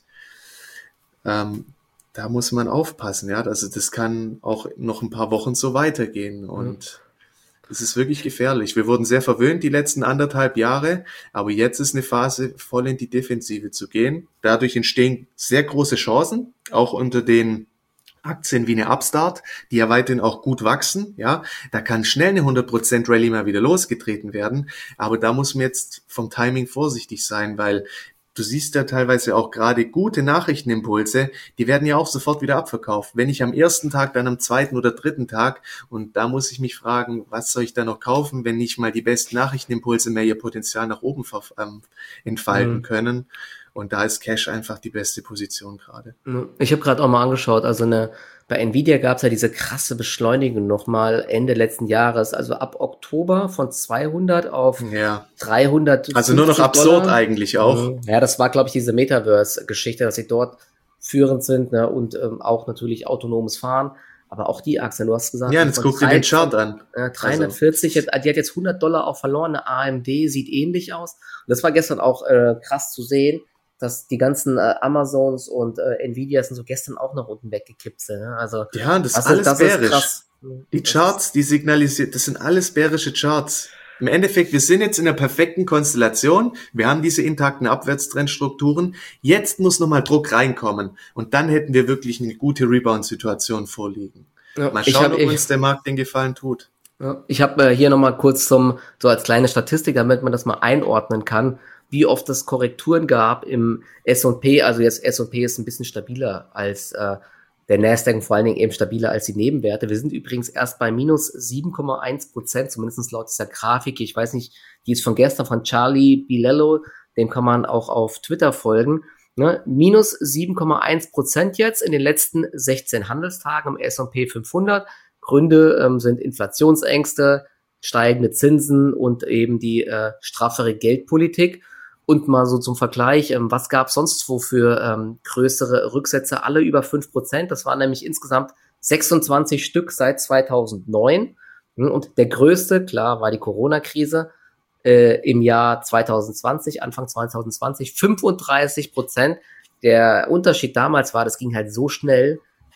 Ähm, da muss man aufpassen, ja. Also das kann auch noch ein paar Wochen so weitergehen und es ist wirklich gefährlich. Wir wurden sehr verwöhnt die letzten anderthalb Jahre, aber jetzt ist eine Phase, voll in die Defensive zu gehen. Dadurch entstehen sehr große Chancen, auch unter den Aktien wie eine Upstart, die ja weiterhin auch gut wachsen, ja. Da kann schnell eine hundert Prozent Rallye mal wieder losgetreten werden, aber da muss man jetzt vom Timing vorsichtig sein, weil du siehst ja teilweise auch gerade gute Nachrichtenimpulse, die werden ja auch sofort wieder abverkauft. Wenn nicht am ersten Tag, dann am zweiten oder dritten Tag. Und da muss ich mich fragen, was soll ich da noch kaufen, wenn nicht mal die besten Nachrichtenimpulse mehr ihr Potenzial nach oben ähm, entfalten mhm. können. Und da ist Cash einfach die beste Position gerade. Ich habe gerade auch mal angeschaut, also eine bei Nvidia gab es ja diese krasse Beschleunigung nochmal Ende letzten Jahres, also ab Oktober von zweihundert auf ja. dreihundert. Also nur noch absurd Dollar. Eigentlich auch. Ja, das war, glaube ich, diese Metaverse-Geschichte, dass sie dort führend sind, ne, und ähm, auch natürlich autonomes Fahren. Aber auch die Aktien, du hast gesagt. Ja, jetzt guck dir den Chart an. Äh, dreihundertvierzig, also. Die hat jetzt hundert Dollar auch verloren, eine A M D sieht ähnlich aus. Und das war gestern auch äh, krass zu sehen, dass die ganzen äh, Amazons und äh, Nvidias sind so gestern auch nach unten weggekippt sind. Ne? Also ja, das ist alles das bärisch. Ist krass. Die Charts, die signalisiert, das sind alles bärische Charts. Im Endeffekt, wir sind jetzt in der perfekten Konstellation. Wir haben diese intakten Abwärtstrendstrukturen. Jetzt muss nochmal Druck reinkommen. Und dann hätten wir wirklich eine gute Rebound-Situation vorliegen. Ja, mal schauen, hab, ob ich, uns der Markt den Gefallen tut. Ja, ich habe äh, hier nochmal kurz zum, so als kleine Statistik, damit man das mal einordnen kann, wie oft es Korrekturen gab im S und P. Also jetzt S und P ist ein bisschen stabiler als äh, der Nasdaq und vor allen Dingen eben stabiler als die Nebenwerte. Wir sind übrigens erst bei minus sieben Komma eins Prozent, zumindest laut dieser Grafik. Ich weiß nicht, die ist von gestern von Charlie Bilello, dem kann man auch auf Twitter folgen. Ne? minus sieben Komma eins Prozent jetzt in den letzten sechzehn Handelstagen im S und P fünfhundert. Gründe ähm, sind Inflationsängste, steigende Zinsen und eben die äh, straffere Geldpolitik. Und mal so zum Vergleich, ähm, was gab es sonst wo für ähm, größere Rücksätze? Alle über fünf Prozent. Das waren nämlich insgesamt sechsundzwanzig Stück seit zweitausendneun. Und der größte, klar, war die Corona-Krise äh, im Jahr zweitausendzwanzig, Anfang zweitausendzwanzig, fünfunddreißig Prozent. Der Unterschied damals war, das ging halt so schnell,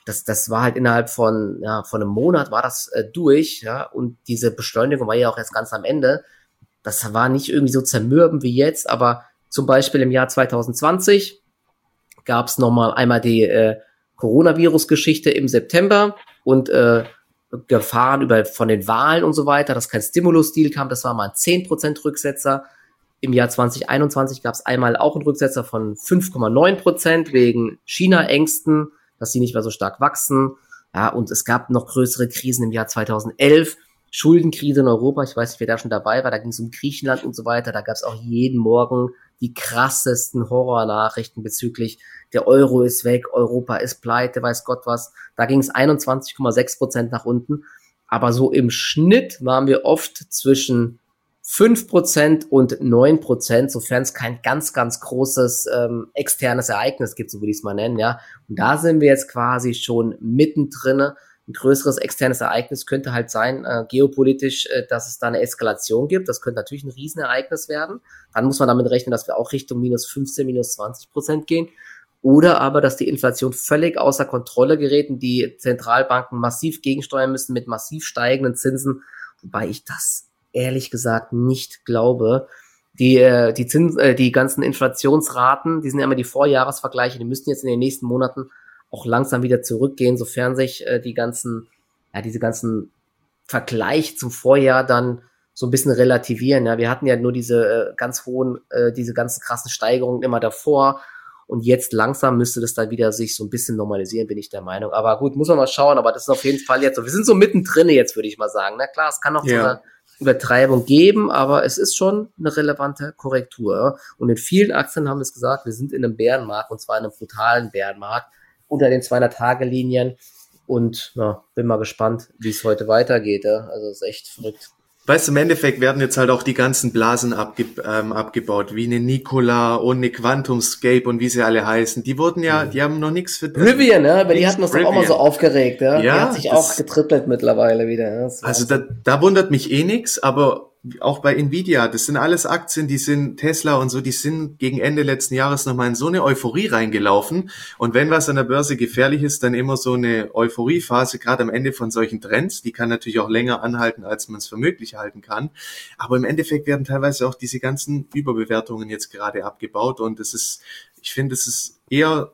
das, das war halt innerhalb von, ja, von einem Monat war das äh, durch, ja, und diese Beschleunigung war ja auch erst ganz am Ende. Das war nicht irgendwie so zermürbend wie jetzt, aber zum Beispiel im Jahr zwanzig zwanzig gab es nochmal einmal die äh, Coronavirus-Geschichte im September und äh, Gefahren über von den Wahlen und so weiter, dass kein Stimulus-Deal kam, das war mal ein zehn Prozent Rücksetzer. Im Jahr zwanzig einundzwanzig gab es einmal auch einen Rücksetzer von fünf Komma neun Prozent wegen China-Ängsten, dass sie nicht mehr so stark wachsen. Ja, und es gab noch größere Krisen im Jahr zweitausendelf, Schuldenkrise in Europa, ich weiß nicht, wer da schon dabei war, da ging es um Griechenland und so weiter, da gab es auch jeden Morgen die krassesten Horrornachrichten bezüglich der Euro ist weg, Europa ist pleite, weiß Gott was. Da ging es einundzwanzig Komma sechs Prozent nach unten. Aber so im Schnitt waren wir oft zwischen fünf Prozent und neun Prozent, sofern es kein ganz, ganz großes ähm, externes Ereignis gibt, so würde ich es mal nennen, ja. Und da sind wir jetzt quasi schon mittendrin. Ein größeres externes Ereignis könnte halt sein, äh, geopolitisch, äh, dass es da eine Eskalation gibt. Das könnte natürlich ein Riesenereignis werden. Dann muss man damit rechnen, dass wir auch Richtung minus fünfzehn, minus zwanzig Prozent gehen. Oder aber, dass die Inflation völlig außer Kontrolle gerät und die Zentralbanken massiv gegensteuern müssen mit massiv steigenden Zinsen, wobei ich das ehrlich gesagt nicht glaube. Die, äh, die, Zins, äh, die ganzen Inflationsraten, die sind ja immer die Vorjahresvergleiche, die müssten jetzt in den nächsten Monaten auch langsam wieder zurückgehen, sofern sich äh, die ganzen, ja, diese ganzen Vergleich zum Vorjahr dann so ein bisschen relativieren. Ja, wir hatten ja nur diese äh, ganz hohen, äh, diese ganzen krassen Steigerungen immer davor. Und jetzt langsam müsste das dann wieder sich so ein bisschen normalisieren, bin ich der Meinung. Aber gut, muss man mal schauen. Aber das ist auf jeden Fall jetzt so. Wir sind so mittendrin jetzt, würde ich mal sagen. Na klar, es kann noch ja. so eine Übertreibung geben, aber es ist schon eine relevante Korrektur. Und in vielen Aktien haben wir es gesagt, wir sind in einem Bärenmarkt, und zwar in einem brutalen Bärenmarkt unter den zweihundert-Tage-Linien. Und ja, bin mal gespannt, wie es heute weitergeht. Ja. Also es ist echt verrückt. Weißt du, im Endeffekt werden jetzt halt auch die ganzen Blasen abge ähm, abgebaut, wie eine Nikola und eine QuantumScape und wie sie alle heißen. Die wurden ja, die haben noch nichts für... Rivian, ne? Aber die hatten uns doch auch mal so aufgeregt, ja? ja die hat sich das, auch getrippelt mittlerweile wieder. Ja? Also da, da wundert mich eh nix, aber auch bei Nvidia, das sind alles Aktien, die sind Tesla und so, die sind gegen Ende letzten Jahres nochmal in so eine Euphorie reingelaufen. Und wenn was an der Börse gefährlich ist, dann immer so eine Euphoriephase, gerade am Ende von solchen Trends. Die kann natürlich auch länger anhalten, als man es für möglich halten kann. Aber im Endeffekt werden teilweise auch diese ganzen Überbewertungen jetzt gerade abgebaut. Und das ist, ich finde, es ist eher...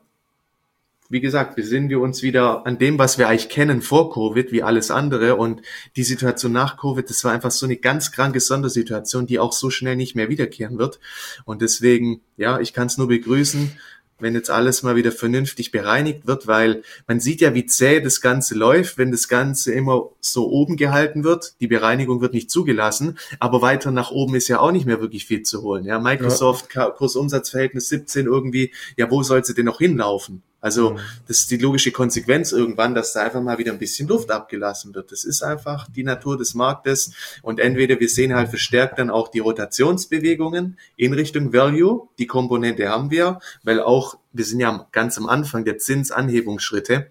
Wie gesagt, besinnen wir uns wieder an dem, was wir eigentlich kennen vor Covid, wie alles andere. Und die Situation nach Covid, das war einfach so eine ganz kranke Sondersituation, die auch so schnell nicht mehr wiederkehren wird. Und deswegen, ja, ich kann es nur begrüßen, wenn jetzt alles mal wieder vernünftig bereinigt wird, weil man sieht ja, wie zäh das Ganze läuft, wenn das Ganze immer so oben gehalten wird. Die Bereinigung wird nicht zugelassen, aber weiter nach oben ist ja auch nicht mehr wirklich viel zu holen. Ja, Microsoft, ja. Kursumsatzverhältnis siebzehn irgendwie, ja, wo soll sie denn noch hinlaufen? Also mhm. das ist die logische Konsequenz irgendwann, dass da einfach mal wieder ein bisschen Luft abgelassen wird. Das ist einfach die Natur des Marktes und entweder wir sehen halt verstärkt dann auch die Rotationsbewegungen in Richtung Value, die Komponente haben wir, weil auch, wir sind ja ganz am Anfang der Zinsanhebungsschritte.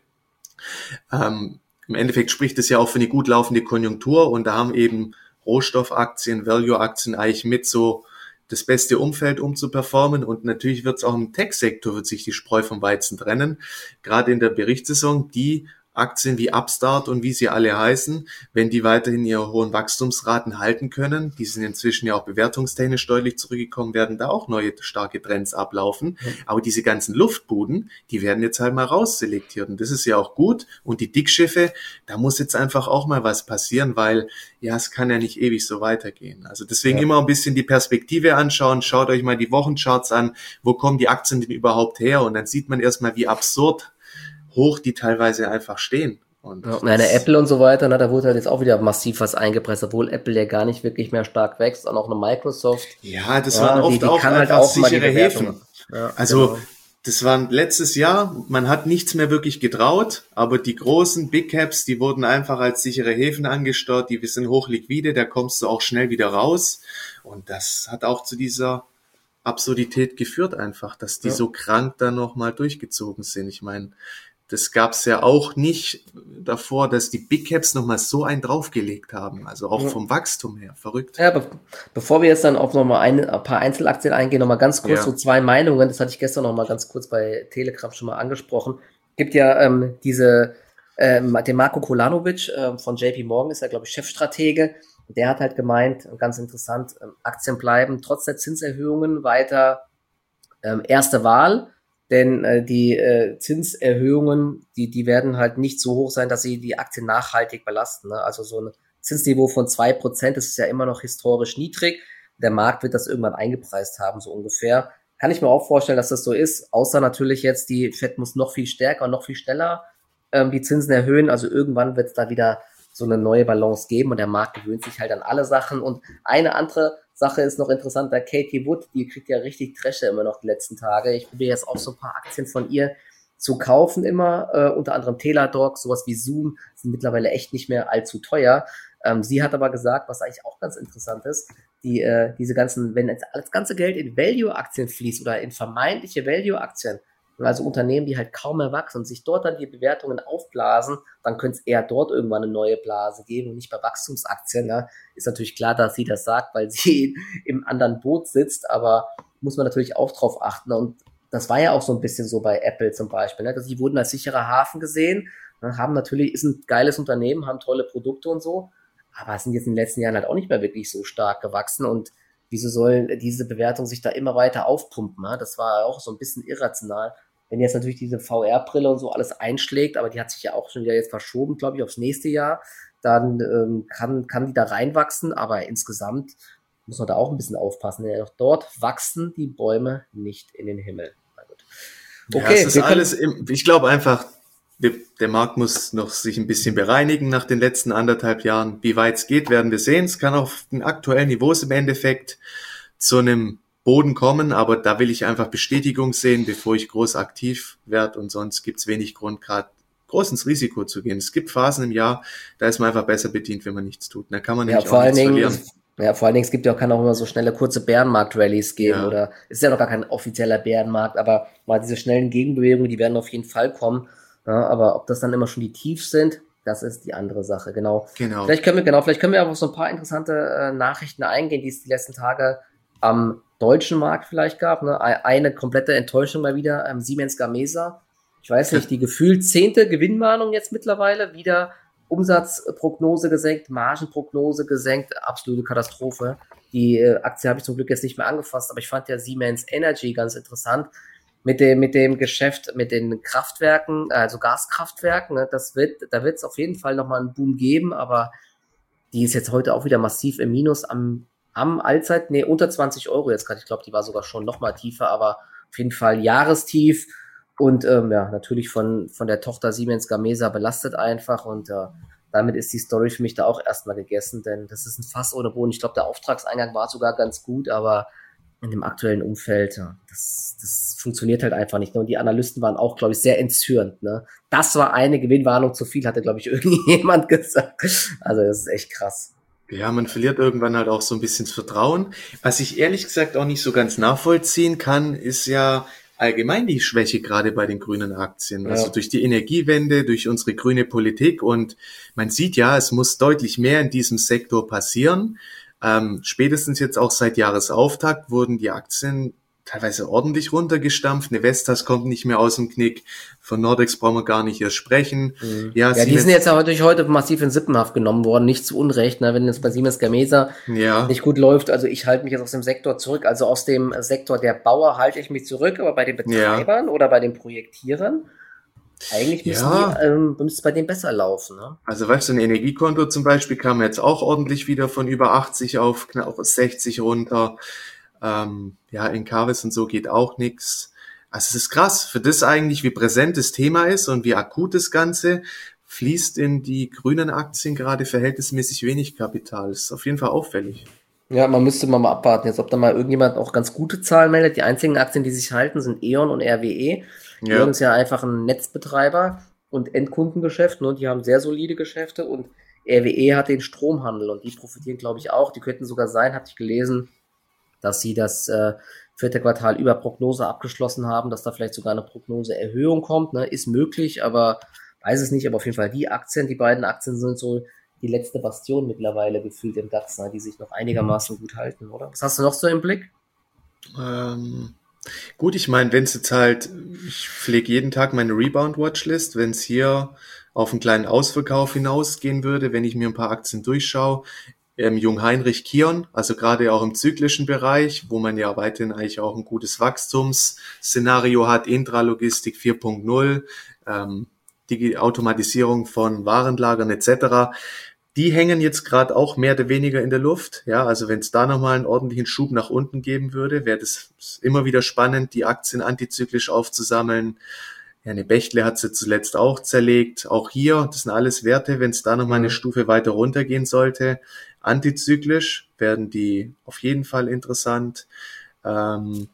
Ähm, im Endeffekt spricht es ja auch für eine gut laufende Konjunktur und da haben eben Rohstoffaktien, Value-Aktien eigentlich mit so das beste Umfeld, um zu performen. Und natürlich wird es auch im Tech-Sektor, wird sich die Spreu vom Weizen trennen. Gerade in der Berichtssaison, die Aktien wie Upstart und wie sie alle heißen, wenn die weiterhin ihre hohen Wachstumsraten halten können, die sind inzwischen ja auch bewertungstechnisch deutlich zurückgekommen, werden da auch neue starke Trends ablaufen. Mhm. Aber diese ganzen Luftbuden, die werden jetzt halt mal rausselektiert. Und das ist ja auch gut. Und die Dickschiffe, da muss jetzt einfach auch mal was passieren, weil ja, es kann ja nicht ewig so weitergehen. Also deswegen ja. immer ein bisschen die Perspektive anschauen. Schaut euch mal die Wochencharts an. Wo kommen die Aktien denn überhaupt her? Und dann sieht man erstmal, wie absurd hoch die teilweise einfach stehen. Und ja, eine Apple und so weiter, na, da wurde halt jetzt auch wieder massiv was eingepresst, obwohl Apple ja gar nicht wirklich mehr stark wächst, und auch eine Microsoft. Ja, das ja, waren oft die, die auch kann einfach halt auch sichere Häfen. Ja, also genau. Das war letztes Jahr, man hat nichts mehr wirklich getraut, aber die großen Big Caps, die wurden einfach als sichere Häfen angesteuert, die sind hochliquide, da kommst du auch schnell wieder raus. Und das hat auch zu dieser Absurdität geführt einfach, dass die ja. so krank dann nochmal durchgezogen sind. Ich meine, das gab's ja auch nicht davor, dass die Big Caps nochmal so einen draufgelegt haben. Also auch ja. vom Wachstum her. Verrückt. Ja, be- bevor wir jetzt dann auf nochmal ein, ein paar Einzelaktien eingehen, nochmal ganz kurz ja. so zwei Meinungen. Das hatte ich gestern nochmal ganz kurz bei Telegram schon mal angesprochen. Gibt ja ähm, diese, ähm, den Marko Kolanovic ähm, von J P Morgan ist ja, glaube ich, Chefstratege. Der hat halt gemeint, ganz interessant, ähm, Aktien bleiben trotz der Zinserhöhungen weiter ähm, erste Wahl, denn äh, die äh, Zinserhöhungen, die, die werden halt nicht so hoch sein, dass sie die Aktien nachhaltig belasten. Ne? Also so ein Zinsniveau von zwei Prozent, das ist ja immer noch historisch niedrig. Der Markt wird das irgendwann eingepreist haben, so ungefähr. Kann ich mir auch vorstellen, dass das so ist, außer natürlich jetzt, die Fed muss noch viel stärker und noch viel schneller ähm, die Zinsen erhöhen. Also irgendwann wird es da wieder so eine neue Balance geben und der Markt gewöhnt sich halt an alle Sachen. Und eine andere Sache ist noch interessant, da Katie Wood, die kriegt ja richtig Tresche immer noch die letzten Tage. Ich probiere jetzt auch so ein paar Aktien von ihr zu kaufen immer, äh, unter anderem Teladoc, sowas wie Zoom, sind mittlerweile echt nicht mehr allzu teuer. Ähm, sie hat aber gesagt, was eigentlich auch ganz interessant ist, die, äh, diese ganzen, wenn jetzt das ganze Geld in Value-Aktien fließt oder in vermeintliche Value-Aktien, also Unternehmen, die halt kaum mehr wachsen und sich dort dann die Bewertungen aufblasen, dann könnte es eher dort irgendwann eine neue Blase geben und nicht bei Wachstumsaktien. Ja. Ist natürlich klar, dass sie das sagt, weil sie im anderen Boot sitzt, aber muss man natürlich auch drauf achten. Und das war ja auch so ein bisschen so bei Apple zum Beispiel. Ne? Die wurden als sicherer Hafen gesehen, haben natürlich, ist ein geiles Unternehmen, haben tolle Produkte und so, aber sind jetzt in den letzten Jahren halt auch nicht mehr wirklich so stark gewachsen und wieso sollen diese Bewertungen sich da immer weiter aufpumpen? Ne? Das war auch so ein bisschen irrational. Wenn jetzt natürlich diese V R-Brille und so alles einschlägt, aber die hat sich ja auch schon wieder jetzt verschoben, glaube ich, aufs nächste Jahr, dann ähm, kann, kann die da reinwachsen, aber insgesamt muss man da auch ein bisschen aufpassen. Ja, dort wachsen die Bäume nicht in den Himmel. Na gut. Okay, ja, es ist alles, im, ich glaube einfach, der, der Markt muss noch sich ein bisschen bereinigen nach den letzten anderthalb Jahren. Wie weit es geht, werden wir sehen. Es kann auf den aktuellen Niveaus im Endeffekt zu einem Boden kommen, aber da will ich einfach Bestätigung sehen, bevor ich groß aktiv werde und sonst gibt's wenig Grund, gerade groß ins Risiko zu gehen. Es gibt Phasen im Jahr, da ist man einfach besser bedient, wenn man nichts tut. Da kann man nämlich ja, vor auch allen nichts Dingen, verlieren. Ja, vor allen Dingen, es gibt ja auch, kann auch immer so schnelle, kurze Bärenmarkt-Rallies geben Ja. oder ist ja noch gar kein offizieller Bärenmarkt, aber mal diese schnellen Gegenbewegungen, die werden auf jeden Fall kommen. Ja, aber ob das dann immer schon die Tiefs sind, das ist die andere Sache, genau. Genau. Vielleicht können wir, genau, vielleicht können wir aber so ein paar interessante äh, Nachrichten eingehen, die es die letzten Tage am deutschen Markt vielleicht gab. Ne? Eine komplette Enttäuschung mal wieder, ähm, Siemens Gamesa. Ich weiß nicht, die gefühlt zehnte Gewinnwarnung jetzt mittlerweile, wieder Umsatzprognose gesenkt, Margenprognose gesenkt, absolute Katastrophe. Die äh, Aktie habe ich zum Glück jetzt nicht mehr angefasst, aber ich fand ja Siemens Energy ganz interessant. Mit dem, mit dem Geschäft, mit den Kraftwerken, also Gaskraftwerken, ne, das wird, da wird es auf jeden Fall nochmal einen Boom geben, aber die ist jetzt heute auch wieder massiv im Minus am, am Allzeit, nee, unter zwanzig Euro jetzt gerade. Ich glaube, die war sogar schon nochmal tiefer, aber auf jeden Fall Jahrestief und ähm, ja, natürlich von, von der Tochter Siemens Gamesa belastet einfach und äh, damit ist die Story für mich da auch erstmal gegessen, denn das ist ein Fass ohne Boden. Ich glaube, der Auftragseingang war sogar ganz gut, aber in dem aktuellen Umfeld, ja, das, das funktioniert halt einfach nicht. Ne? Und die Analysten waren auch, glaube ich, sehr entzürnt. Ne? Das war eine Gewinnwarnung zu viel, hatte, glaube ich, irgendjemand gesagt. Also das ist echt krass. Ja, man verliert irgendwann halt auch so ein bisschen das Vertrauen. Was ich ehrlich gesagt auch nicht so ganz nachvollziehen kann, ist ja allgemein die Schwäche gerade bei den grünen Aktien. Ja. Also durch die Energiewende, durch unsere grüne Politik. Und man sieht ja, es muss deutlich mehr in diesem Sektor passieren. Ähm, spätestens jetzt auch seit Jahresauftakt wurden die Aktien teilweise ordentlich runtergestampft. Eine Vestas kommt nicht mehr aus dem Knick. Von Nordex brauchen wir gar nicht erst sprechen. Mhm. Ja, ja die sind jetzt ja durch heute massiv in Sippenhaft genommen worden. Nicht zu Unrecht, ne? Wenn es bei Siemens Gamesa ja. nicht gut läuft. Also ich halte mich jetzt aus dem Sektor zurück. Also aus dem Sektor der Bauer halte ich mich zurück. Aber bei den Betreibern ja. oder bei den Projektierern eigentlich müssen ja. die, ähm, müsste es bei denen besser laufen. Ne? Also weißt du, ein Energiekonto zum Beispiel kam jetzt auch ordentlich wieder von über achtzig auf knapp sechzig runter. Ähm, ja, in Encarvis und so geht auch nix. Also es ist krass, für das eigentlich, wie präsent das Thema ist und wie akut das Ganze, fließt in die grünen Aktien gerade verhältnismäßig wenig Kapital. Das ist auf jeden Fall auffällig. Ja, man müsste mal, mal abwarten, jetzt ob da mal irgendjemand auch ganz gute Zahlen meldet. Die einzigen Aktien, die sich halten, sind E.ON und R W E. Ja. E.ON ist ja einfach ein Netzbetreiber und Endkundengeschäft, ne? Die haben sehr solide Geschäfte und R W E hat den Stromhandel und die profitieren, glaube ich, auch. Die könnten sogar sein, hatte ich gelesen, dass sie das äh, vierte Quartal über Prognose abgeschlossen haben, dass da vielleicht sogar eine Prognoseerhöhung kommt, ne? Ist möglich, aber weiß es nicht, aber auf jeden Fall die Aktien, die beiden Aktien sind so die letzte Bastion mittlerweile gefühlt im DAX, ne? Die sich noch einigermaßen gut halten, oder? Was hast du noch so im Blick? Ähm, Gut, ich meine, wenn es jetzt halt, ich pflege jeden Tag meine Rebound-Watchlist, wenn es hier auf einen kleinen Ausverkauf hinausgehen würde, wenn ich mir ein paar Aktien durchschaue, ähm, Jungheinrich Kion, also gerade auch im zyklischen Bereich, wo man ja weiterhin eigentlich auch ein gutes Wachstumsszenario hat, Intralogistik vier Punkt null, ähm, die Automatisierung von Warenlagern et cetera. Die hängen jetzt gerade auch mehr oder weniger in der Luft. Ja, also wenn es da nochmal einen ordentlichen Schub nach unten geben würde, wäre das immer wieder spannend, die Aktien antizyklisch aufzusammeln. Ja, eine Bechtle hat sie zuletzt auch zerlegt. Auch hier, das sind alles Werte, wenn es da nochmal eine Mhm. Stufe weiter runtergehen sollte. Antizyklisch werden die auf jeden Fall interessant. Ähm,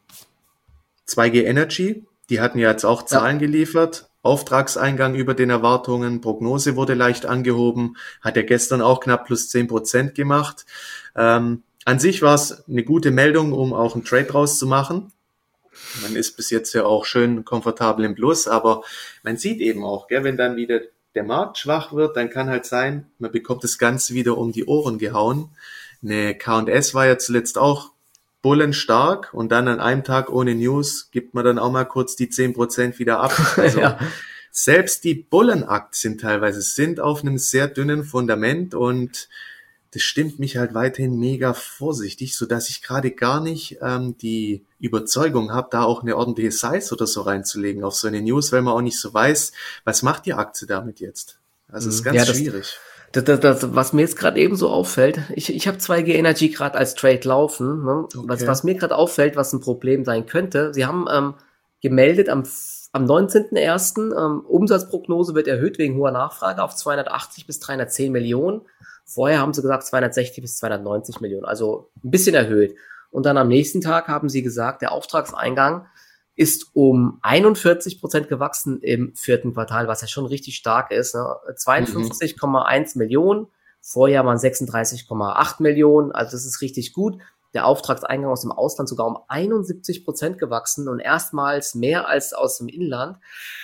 zwei G Energy, die hatten ja jetzt auch Ja. Zahlen geliefert. Auftragseingang über den Erwartungen, Prognose wurde leicht angehoben, hat ja gestern auch knapp plus zehn Prozent gemacht. Ähm, an sich war es eine gute Meldung, um auch einen Trade draus zu machen. Man ist bis jetzt ja auch schön komfortabel im Plus, aber man sieht eben auch, gell, wenn dann wieder der Markt schwach wird, dann kann halt sein, man bekommt das Ganze wieder um die Ohren gehauen. Eine K und S war ja zuletzt auch bullenstark und dann an einem Tag ohne News gibt man dann auch mal kurz die zehn Prozent wieder ab. Also Ja. selbst die Bullenaktien teilweise sind auf einem sehr dünnen Fundament und das stimmt mich halt weiterhin mega vorsichtig, so dass ich gerade gar nicht ähm, die Überzeugung habe, da auch eine ordentliche Size oder so reinzulegen auf so eine News, weil man auch nicht so weiß, was macht die Aktie damit jetzt. Also es ist Mhm. ganz Ja, das, schwierig. das, das, das, was mir jetzt gerade eben so auffällt, ich, ich habe zwei G Energy gerade als Trade laufen. Ne? Was, Okay. was mir gerade auffällt, was ein Problem sein könnte, sie haben ähm, gemeldet am, am neunzehnten ersten Ähm, Umsatzprognose wird erhöht wegen hoher Nachfrage auf zweihundertachtzig bis dreihundertzehn Millionen. Vorher haben sie gesagt zweihundertsechzig bis zweihundertneunzig Millionen, also ein bisschen erhöht. Und dann am nächsten Tag haben sie gesagt, der Auftragseingang ist um einundvierzig Prozent gewachsen im vierten Quartal, was ja schon richtig stark ist. Ne? Mhm. zweiundfünfzig Komma eins Millionen, vorher waren sechsunddreißig Komma acht Millionen, also das ist richtig gut. Der Auftragseingang aus dem Ausland sogar um einundsiebzig Prozent gewachsen und erstmals mehr als aus dem Inland.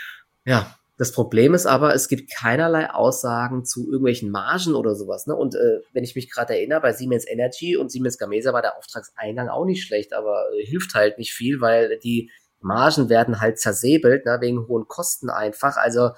Ja, das Problem ist aber, es gibt keinerlei Aussagen zu irgendwelchen Margen oder sowas. Ne? Und äh, wenn ich mich gerade erinnere, bei Siemens Energy und Siemens Gamesa war der Auftragseingang auch nicht schlecht, aber äh, hilft halt nicht viel, weil die Margen werden halt zersäbelt, ne, wegen hohen Kosten einfach. Also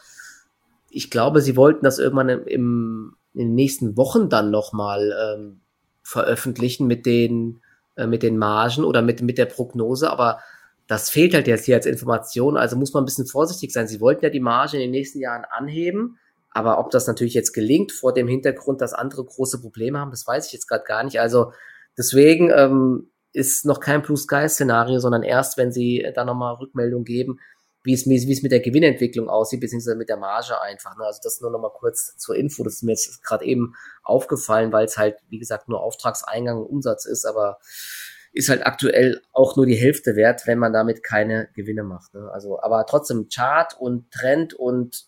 ich glaube, sie wollten das irgendwann im, im, in den nächsten Wochen dann nochmal ähm, veröffentlichen mit den, äh, mit den Margen oder mit, mit der Prognose, aber das fehlt halt jetzt hier als Information, also muss man ein bisschen vorsichtig sein. Sie wollten ja die Marge in den nächsten Jahren anheben, aber ob das natürlich jetzt gelingt vor dem Hintergrund, dass andere große Probleme haben, das weiß ich jetzt gerade gar nicht. Also deswegen ähm, ist noch kein Blue-Sky-Szenario, sondern erst, wenn sie da nochmal Rückmeldung geben, wie es, wie es mit der Gewinnentwicklung aussieht, beziehungsweise mit der Marge einfach. Ne? Also das nur nochmal kurz zur Info, das ist mir jetzt gerade eben aufgefallen, weil es halt, wie gesagt, nur Auftragseingang und Umsatz ist, aber ist halt aktuell auch nur die Hälfte wert, wenn man damit keine Gewinne macht. Ne? Also, aber trotzdem Chart und Trend und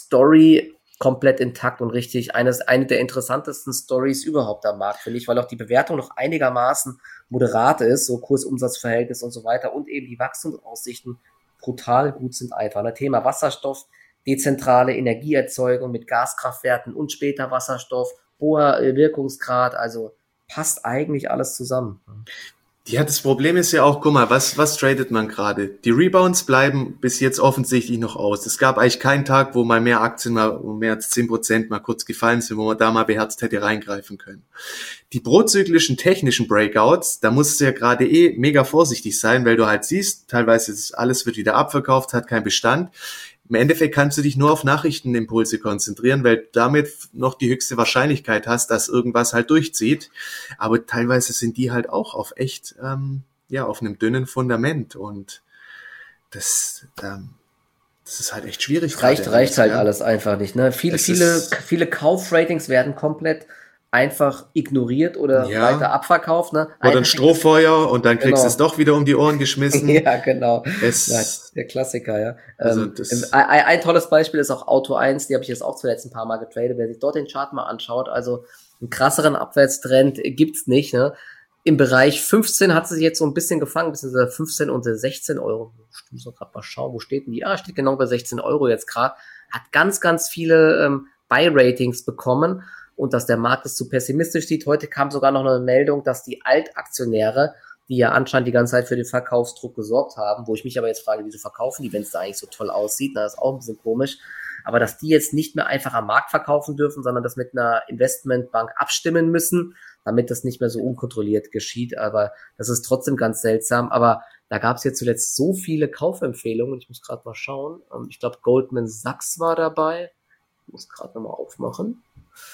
Story komplett intakt und richtig eines, eine der interessantesten Stories überhaupt am Markt, finde ich, weil auch die Bewertung noch einigermaßen moderat ist, so Kurs-Umsatz-Verhältnis und so weiter und eben die Wachstumsaussichten brutal gut sind einfach. Ne? Thema Wasserstoff, dezentrale Energieerzeugung mit Gaskraftwerken und später Wasserstoff, hoher Wirkungsgrad, also passt eigentlich alles zusammen. Ja, das Problem ist ja auch, guck mal, was, was tradet man gerade? Die Rebounds bleiben bis jetzt offensichtlich noch aus. Es gab eigentlich keinen Tag, wo mal mehr Aktien mal um mehr als zehn Prozent mal kurz gefallen sind, wo man da mal beherzt hätte reingreifen können. Die prozyklischen technischen Breakouts, da musst du ja gerade eh mega vorsichtig sein, weil du halt siehst, teilweise ist alles wird wieder abverkauft, hat keinen Bestand. Im Endeffekt kannst du dich nur auf Nachrichtenimpulse konzentrieren, weil du damit noch die höchste Wahrscheinlichkeit hast, dass irgendwas halt durchzieht. Aber teilweise sind die halt auch auf echt, ähm, ja, auf einem dünnen Fundament und das, ähm, das ist halt echt schwierig Es reicht, gerade reicht alles, halt gell? alles einfach nicht. Ne? Viele, Es viele, ist, viele Kaufratings werden komplett einfach ignoriert oder weiter ja, abverkauft. Ne? Ein oder ein perfektes, Strohfeuer und dann kriegst du es genau. doch wieder um die Ohren geschmissen. Ja, genau. Ja, Es, der Klassiker, ja. also Ähm, ein, das, ein tolles Beispiel ist auch Auto eins, die habe ich jetzt auch zuletzt ein paar Mal getradet. Wer sich dort den Chart mal anschaut, also einen krasseren Abwärtstrend gibt's nicht. Ne? Im Bereich fünfzehn hat sie sich jetzt so ein bisschen gefangen, beziehungsweise fünfzehn und sechzehn Euro. Ich muss doch gerade mal schauen, wo steht denn die? Ah, steht genau bei sechzehn Euro jetzt gerade. Hat ganz, ganz viele ähm, Buy-Ratings bekommen und dass der Markt es zu pessimistisch sieht. Heute kam sogar noch eine Meldung, dass die Altaktionäre die ja anscheinend die ganze Zeit für den Verkaufsdruck gesorgt haben, wo ich mich aber jetzt frage, wieso verkaufen die, wenn es da eigentlich so toll aussieht, na, das ist auch ein bisschen komisch, aber dass die jetzt nicht mehr einfach am Markt verkaufen dürfen, sondern das mit einer Investmentbank abstimmen müssen, damit das nicht mehr so unkontrolliert geschieht, aber das ist trotzdem ganz seltsam, aber da gab es jetzt zuletzt so viele Kaufempfehlungen, ich muss gerade mal schauen, ich glaube Goldman Sachs war dabei, ich muss gerade nochmal aufmachen.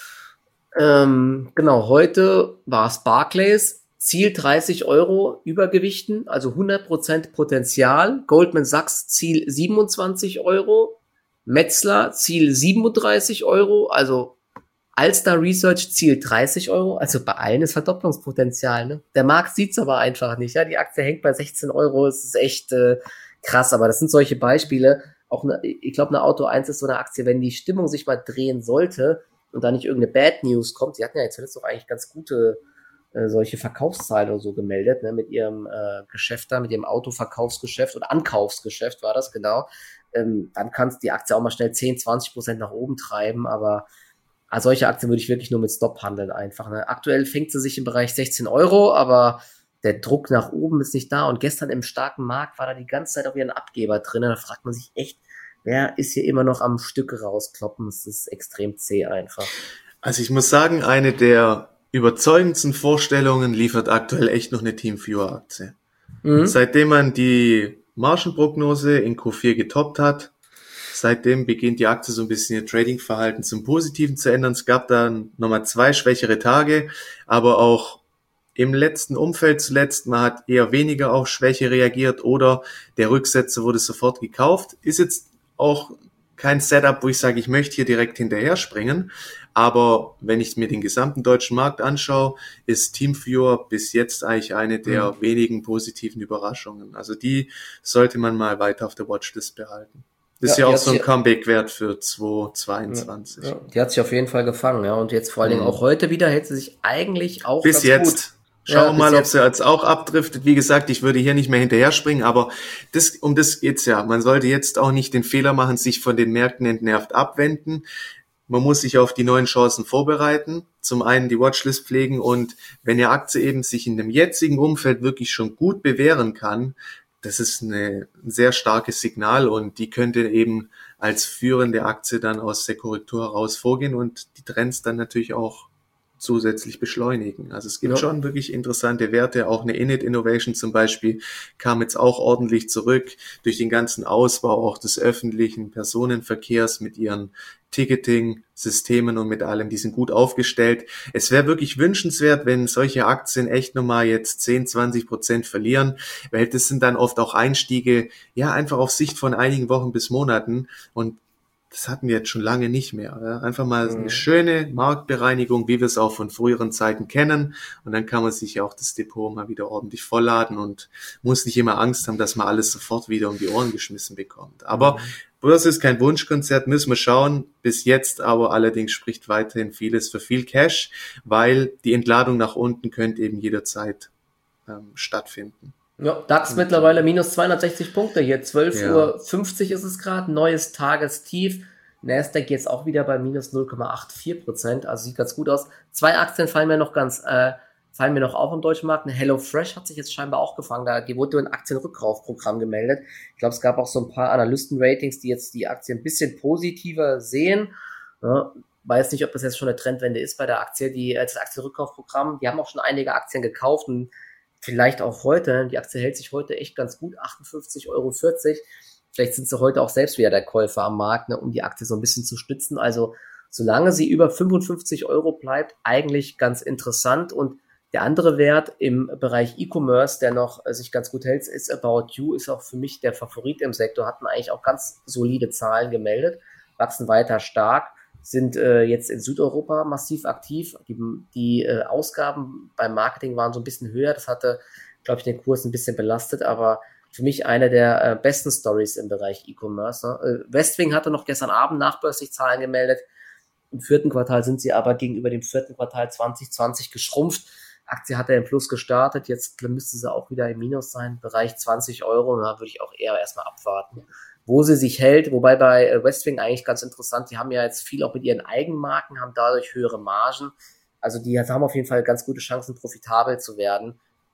Ähm, genau, heute war es Barclays, Ziel dreißig Euro Übergewichten, also hundert Prozent Potenzial. Goldman Sachs Ziel siebenundzwanzig Euro. Metzler Ziel siebenunddreißig Euro, also Alster Research Ziel dreißig Euro. Also bei allen ist Verdopplungspotenzial. Ne? Der Markt sieht's aber einfach nicht. Ja, die Aktie hängt bei sechzehn Euro. Es ist echt äh, krass, aber das sind solche Beispiele. Auch eine, ich glaube, eine Auto eins ist so eine Aktie, wenn die Stimmung sich mal drehen sollte, und da nicht irgendeine Bad News kommt. Sie hatten ja jetzt zuletzt auch eigentlich ganz gute äh, solche Verkaufszahlen oder so gemeldet, ne, mit ihrem äh, Geschäft da, mit ihrem Autoverkaufsgeschäft oder Ankaufsgeschäft war das, genau. Ähm, dann kann die Aktie auch mal schnell zehn, zwanzig Prozent nach oben treiben, aber also solche Aktien würde ich wirklich nur mit Stop handeln einfach. Ne. Aktuell fängt sie sich im Bereich sechzehn Euro, aber der Druck nach oben ist nicht da und gestern im starken Markt war da die ganze Zeit auch wieder ein Abgeber drin. Da fragt man sich echt, wer ist hier immer noch am Stück rauskloppen? Es ist extrem zäh einfach. Also ich muss sagen, eine der überzeugendsten Vorstellungen liefert aktuell echt noch eine Teamviewer-Aktie. Mhm. Seitdem man die Margenprognose in Q vier getoppt hat, seitdem beginnt die Aktie so ein bisschen ihr Tradingverhalten zum Positiven zu ändern. Es gab dann nochmal zwei schwächere Tage, aber auch im letzten Umfeld zuletzt, man hat eher weniger auf Schwäche reagiert oder der Rücksetzer wurde sofort gekauft. Ist jetzt auch kein Setup, wo ich sage, ich möchte hier direkt hinterher springen. Aber wenn ich mir den gesamten deutschen Markt anschaue, ist Teamviewer bis jetzt eigentlich eine der mhm. wenigen positiven Überraschungen. Also die sollte man mal weiter auf der Watchlist behalten. Das ja, ist ja auch so ein Comeback-Wert für zweitausendzweiundzwanzig. Ja, ja, die hat sich auf jeden Fall gefangen, ja. Und jetzt vor allen Dingen mhm. auch heute wieder hält sie sich eigentlich auch bis ganz jetzt. Gut. Schauen wir ja, mal, ob sie jetzt auch abdriftet. Wie gesagt, ich würde hier nicht mehr hinterher springen, aber das, um das geht's ja. Man sollte jetzt auch nicht den Fehler machen, sich von den Märkten entnervt abwenden. Man muss sich auf die neuen Chancen vorbereiten. Zum einen die Watchlist pflegen und wenn die Aktie eben sich in dem jetzigen Umfeld wirklich schon gut bewähren kann, das ist eine, ein sehr starkes Signal und die könnte eben als führende Aktie dann aus der Korrektur heraus vorgehen und die Trends dann natürlich auch zusätzlich beschleunigen. Also es gibt ja. schon wirklich interessante Werte, auch eine Init Innovation zum Beispiel kam jetzt auch ordentlich zurück durch den ganzen Ausbau auch des öffentlichen Personenverkehrs mit ihren Ticketing-Systemen und mit allem, die sind gut aufgestellt. Es wäre wirklich wünschenswert, wenn solche Aktien echt nochmal jetzt zehn, zwanzig Prozent verlieren, weil das sind dann oft auch Einstiege, ja, einfach auf Sicht von einigen Wochen bis Monaten und das hatten wir jetzt schon lange nicht mehr. Ja? Einfach mal mhm. eine schöne Marktbereinigung, wie wir es auch von früheren Zeiten kennen. Und dann kann man sich auch das Depot mal wieder ordentlich vollladen und muss nicht immer Angst haben, dass man alles sofort wieder um die Ohren geschmissen bekommt. Aber mhm. Börse ist kein Wunschkonzert, müssen wir schauen. Bis jetzt aber allerdings spricht weiterhin vieles für viel Cash, weil die Entladung nach unten könnte eben jederzeit ähm, stattfinden. Ja, DAX mhm. mittlerweile minus zweihundertsechzig Punkte hier, zwölf Uhr fünfzig ist es gerade, neues Tagestief. Nasdaq jetzt auch wieder bei minus null Komma vierundachtzig Prozent, also sieht ganz gut aus. Zwei Aktien fallen mir noch ganz, äh, fallen mir noch auf im deutschen Markt. Eine HelloFresh hat sich jetzt scheinbar auch gefangen, da die wurde ein Aktienrückkaufprogramm gemeldet. Ich glaube, es gab auch so ein paar Analysten-Ratings, die jetzt die Aktie ein bisschen positiver sehen. Ja, weiß nicht, ob das jetzt schon eine Trendwende ist bei der Aktie, die, das Aktienrückkaufprogramm, die haben auch schon einige Aktien gekauft und vielleicht auch heute, die Aktie hält sich heute echt ganz gut, achtundfünfzig Euro vierzig. Vielleicht sind sie heute auch selbst wieder der Käufer am Markt, ne, um die Aktie so ein bisschen zu stützen. Also solange sie über fünfundfünfzig Euro bleibt, eigentlich ganz interessant. Und der andere Wert im Bereich E-Commerce, der noch äh, sich ganz gut hält, ist About You, ist auch für mich der Favorit im Sektor, hatten eigentlich auch ganz solide Zahlen gemeldet, wachsen weiter stark. Sind äh, jetzt in Südeuropa massiv aktiv. Die, die äh, Ausgaben beim Marketing waren so ein bisschen höher. Das hatte, glaube ich, den Kurs ein bisschen belastet, aber für mich eine der äh, besten Stories im Bereich E-Commerce. Ne? Äh, Westwing hatte noch gestern Abend nachbörslich Zahlen gemeldet. Im vierten Quartal sind sie aber gegenüber dem vierten Quartal zwanzig zwanzig geschrumpft. Aktie hat er im Plus gestartet. Jetzt müsste sie auch wieder im Minus sein. Bereich zwanzig Euro. Da würde ich auch eher erstmal abwarten, wo sie sich hält, wobei bei Westwing eigentlich ganz interessant, die haben ja jetzt viel auch mit ihren Eigenmarken, haben dadurch höhere Margen, also die haben auf jeden Fall ganz gute Chancen, profitabel zu werden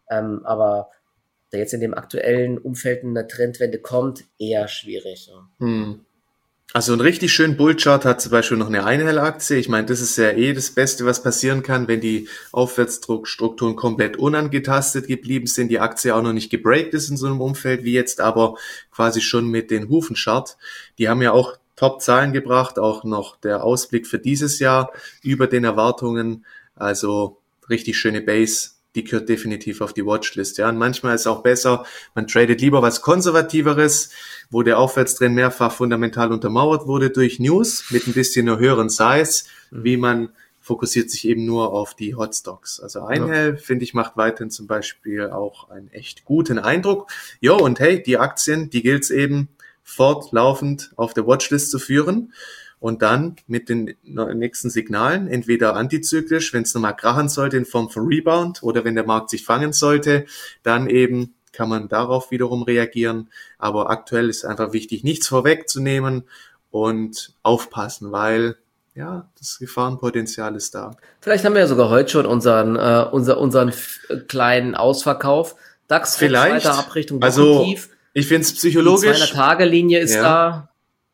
Ähm, aber da jetzt in dem aktuellen Umfeld eine Trendwende kommt, eher schwierig. Ja. Hm. Also ein richtig schön Bullchart hat zum Beispiel noch eine Einhell-Aktie. Ich meine, das ist ja eh das Beste, was passieren kann, wenn die Aufwärtsdruckstrukturen komplett unangetastet geblieben sind, die Aktie auch noch nicht gebreakt ist in so einem Umfeld wie jetzt, aber quasi schon mit den Hufenchart. Die haben ja auch Top-Zahlen gebracht, auch noch der Ausblick für dieses Jahr über den Erwartungen. Also richtig schöne Base. Die gehört definitiv auf die Watchlist. Ja, und manchmal ist es auch besser, man tradet lieber was Konservativeres, wo der Aufwärtstrend mehrfach fundamental untermauert wurde durch News mit ein bisschen einer höheren Size, mhm. wie man fokussiert sich eben nur auf die Hotstocks. Also Einhell, ja. finde ich, macht weiterhin zum Beispiel auch einen echt guten Eindruck. Jo, und hey, die Aktien, die gilt es eben fortlaufend auf der Watchlist zu führen. Und dann mit den nächsten Signalen, entweder antizyklisch, wenn es nochmal krachen sollte in Form von Rebound, oder wenn der Markt sich fangen sollte, dann eben kann man darauf wiederum reagieren. Aber aktuell ist einfach wichtig, nichts vorwegzunehmen und aufpassen, weil ja, das Gefahrenpotenzial ist da. Vielleicht haben wir ja sogar heute schon unseren äh, unser, unseren kleinen Ausverkauf. DAX vielleicht weiter Abrichtung also tief. Ich finde es psychologisch. Die zweihundert-Tage-Linie ist ja. da.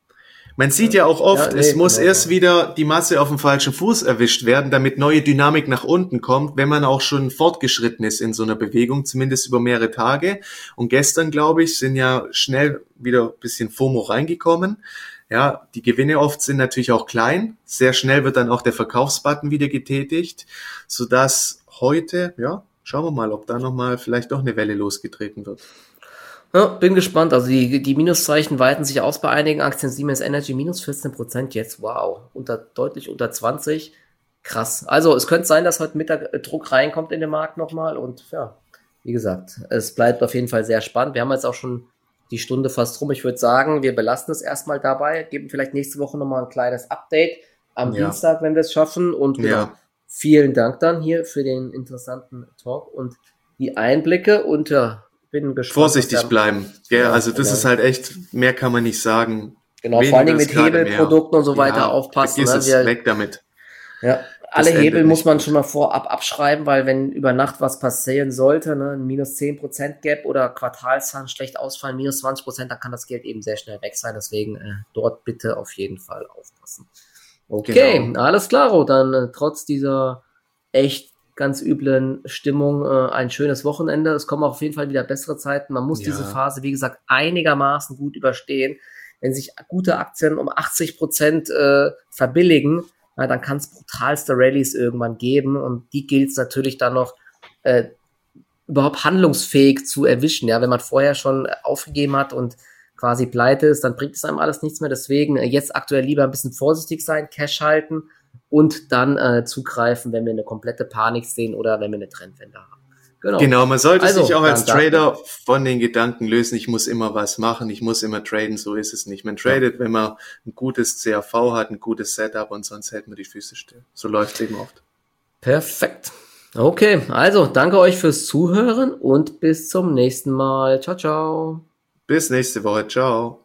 Man sieht ja auch oft, ja, nee, es muss genau. erst wieder die Masse auf dem falschen Fuß erwischt werden, damit neue Dynamik nach unten kommt, wenn man auch schon fortgeschritten ist in so einer Bewegung, zumindest über mehrere Tage. Und gestern, glaube ich, sind ja schnell wieder ein bisschen FOMO reingekommen. Ja, die Gewinne oft sind natürlich auch klein. Sehr schnell wird dann auch der Verkaufsbutton wieder getätigt, sodass heute, ja, schauen wir mal, ob da nochmal vielleicht doch eine Welle losgetreten wird. Ja, bin gespannt. Also die, die Minuszeichen weiten sich aus bei einigen Aktien. Siemens Energy minus vierzehn Prozent jetzt. Wow. Unter, deutlich unter zwanzig. Krass. Also es könnte sein, dass heute Mittag Druck reinkommt in den Markt nochmal. Und ja, wie gesagt, es bleibt auf jeden Fall sehr spannend. Wir haben jetzt auch schon die Stunde fast rum. Ich würde sagen, wir belassen es erstmal dabei. Geben vielleicht nächste Woche nochmal ein kleines Update am ja. Dienstag, wenn wir es schaffen. Und genau, ja. vielen Dank dann hier für den interessanten Talk und die Einblicke. Und ja, bin gespannt. Vorsichtig bleiben. Ja, ja, also das genau. ist halt echt, mehr kann man nicht sagen. Genau, Weniger vor allen Dingen mit Hebelprodukten und so weiter ja, aufpassen. Vergiss ne? es, Wir, weg damit. Ja, alle Hebel muss man schon mal vorab abschreiben, weil wenn über Nacht was passieren sollte, ne, ein minus zehn Prozent Gap oder Quartalszahlen schlecht ausfallen, minus zwanzig Prozent, dann kann das Geld eben sehr schnell weg sein. Deswegen äh, dort bitte auf jeden Fall aufpassen. Okay, genau. Alles klar, dann äh, trotz dieser echt ganz üblen Stimmung äh, ein schönes Wochenende. Es kommen auf jeden Fall wieder bessere Zeiten. Man muss ja. diese Phase, wie gesagt, einigermaßen gut überstehen. Wenn sich gute Aktien um achtzig Prozent äh, verbilligen, na, dann kann es brutalste Rallyes irgendwann geben und die gilt es natürlich dann noch äh, überhaupt handlungsfähig zu erwischen. Ja, wenn man vorher schon aufgegeben hat und quasi pleite ist, dann bringt es einem alles nichts mehr. Deswegen äh, jetzt aktuell lieber ein bisschen vorsichtig sein, Cash halten und dann äh, zugreifen, wenn wir eine komplette Panik sehen oder wenn wir eine Trendwende haben. Genau. genau, man sollte also, sich auch als Trader danke. von den Gedanken lösen, ich muss immer was machen, ich muss immer traden, so ist es nicht. Man tradet, ja. wenn man ein gutes C A V hat, ein gutes Setup und sonst hält man die Füße still. So läuft es eben oft. Perfekt. Okay, also danke euch fürs Zuhören und bis zum nächsten Mal. Ciao, ciao. Bis nächste Woche. Ciao.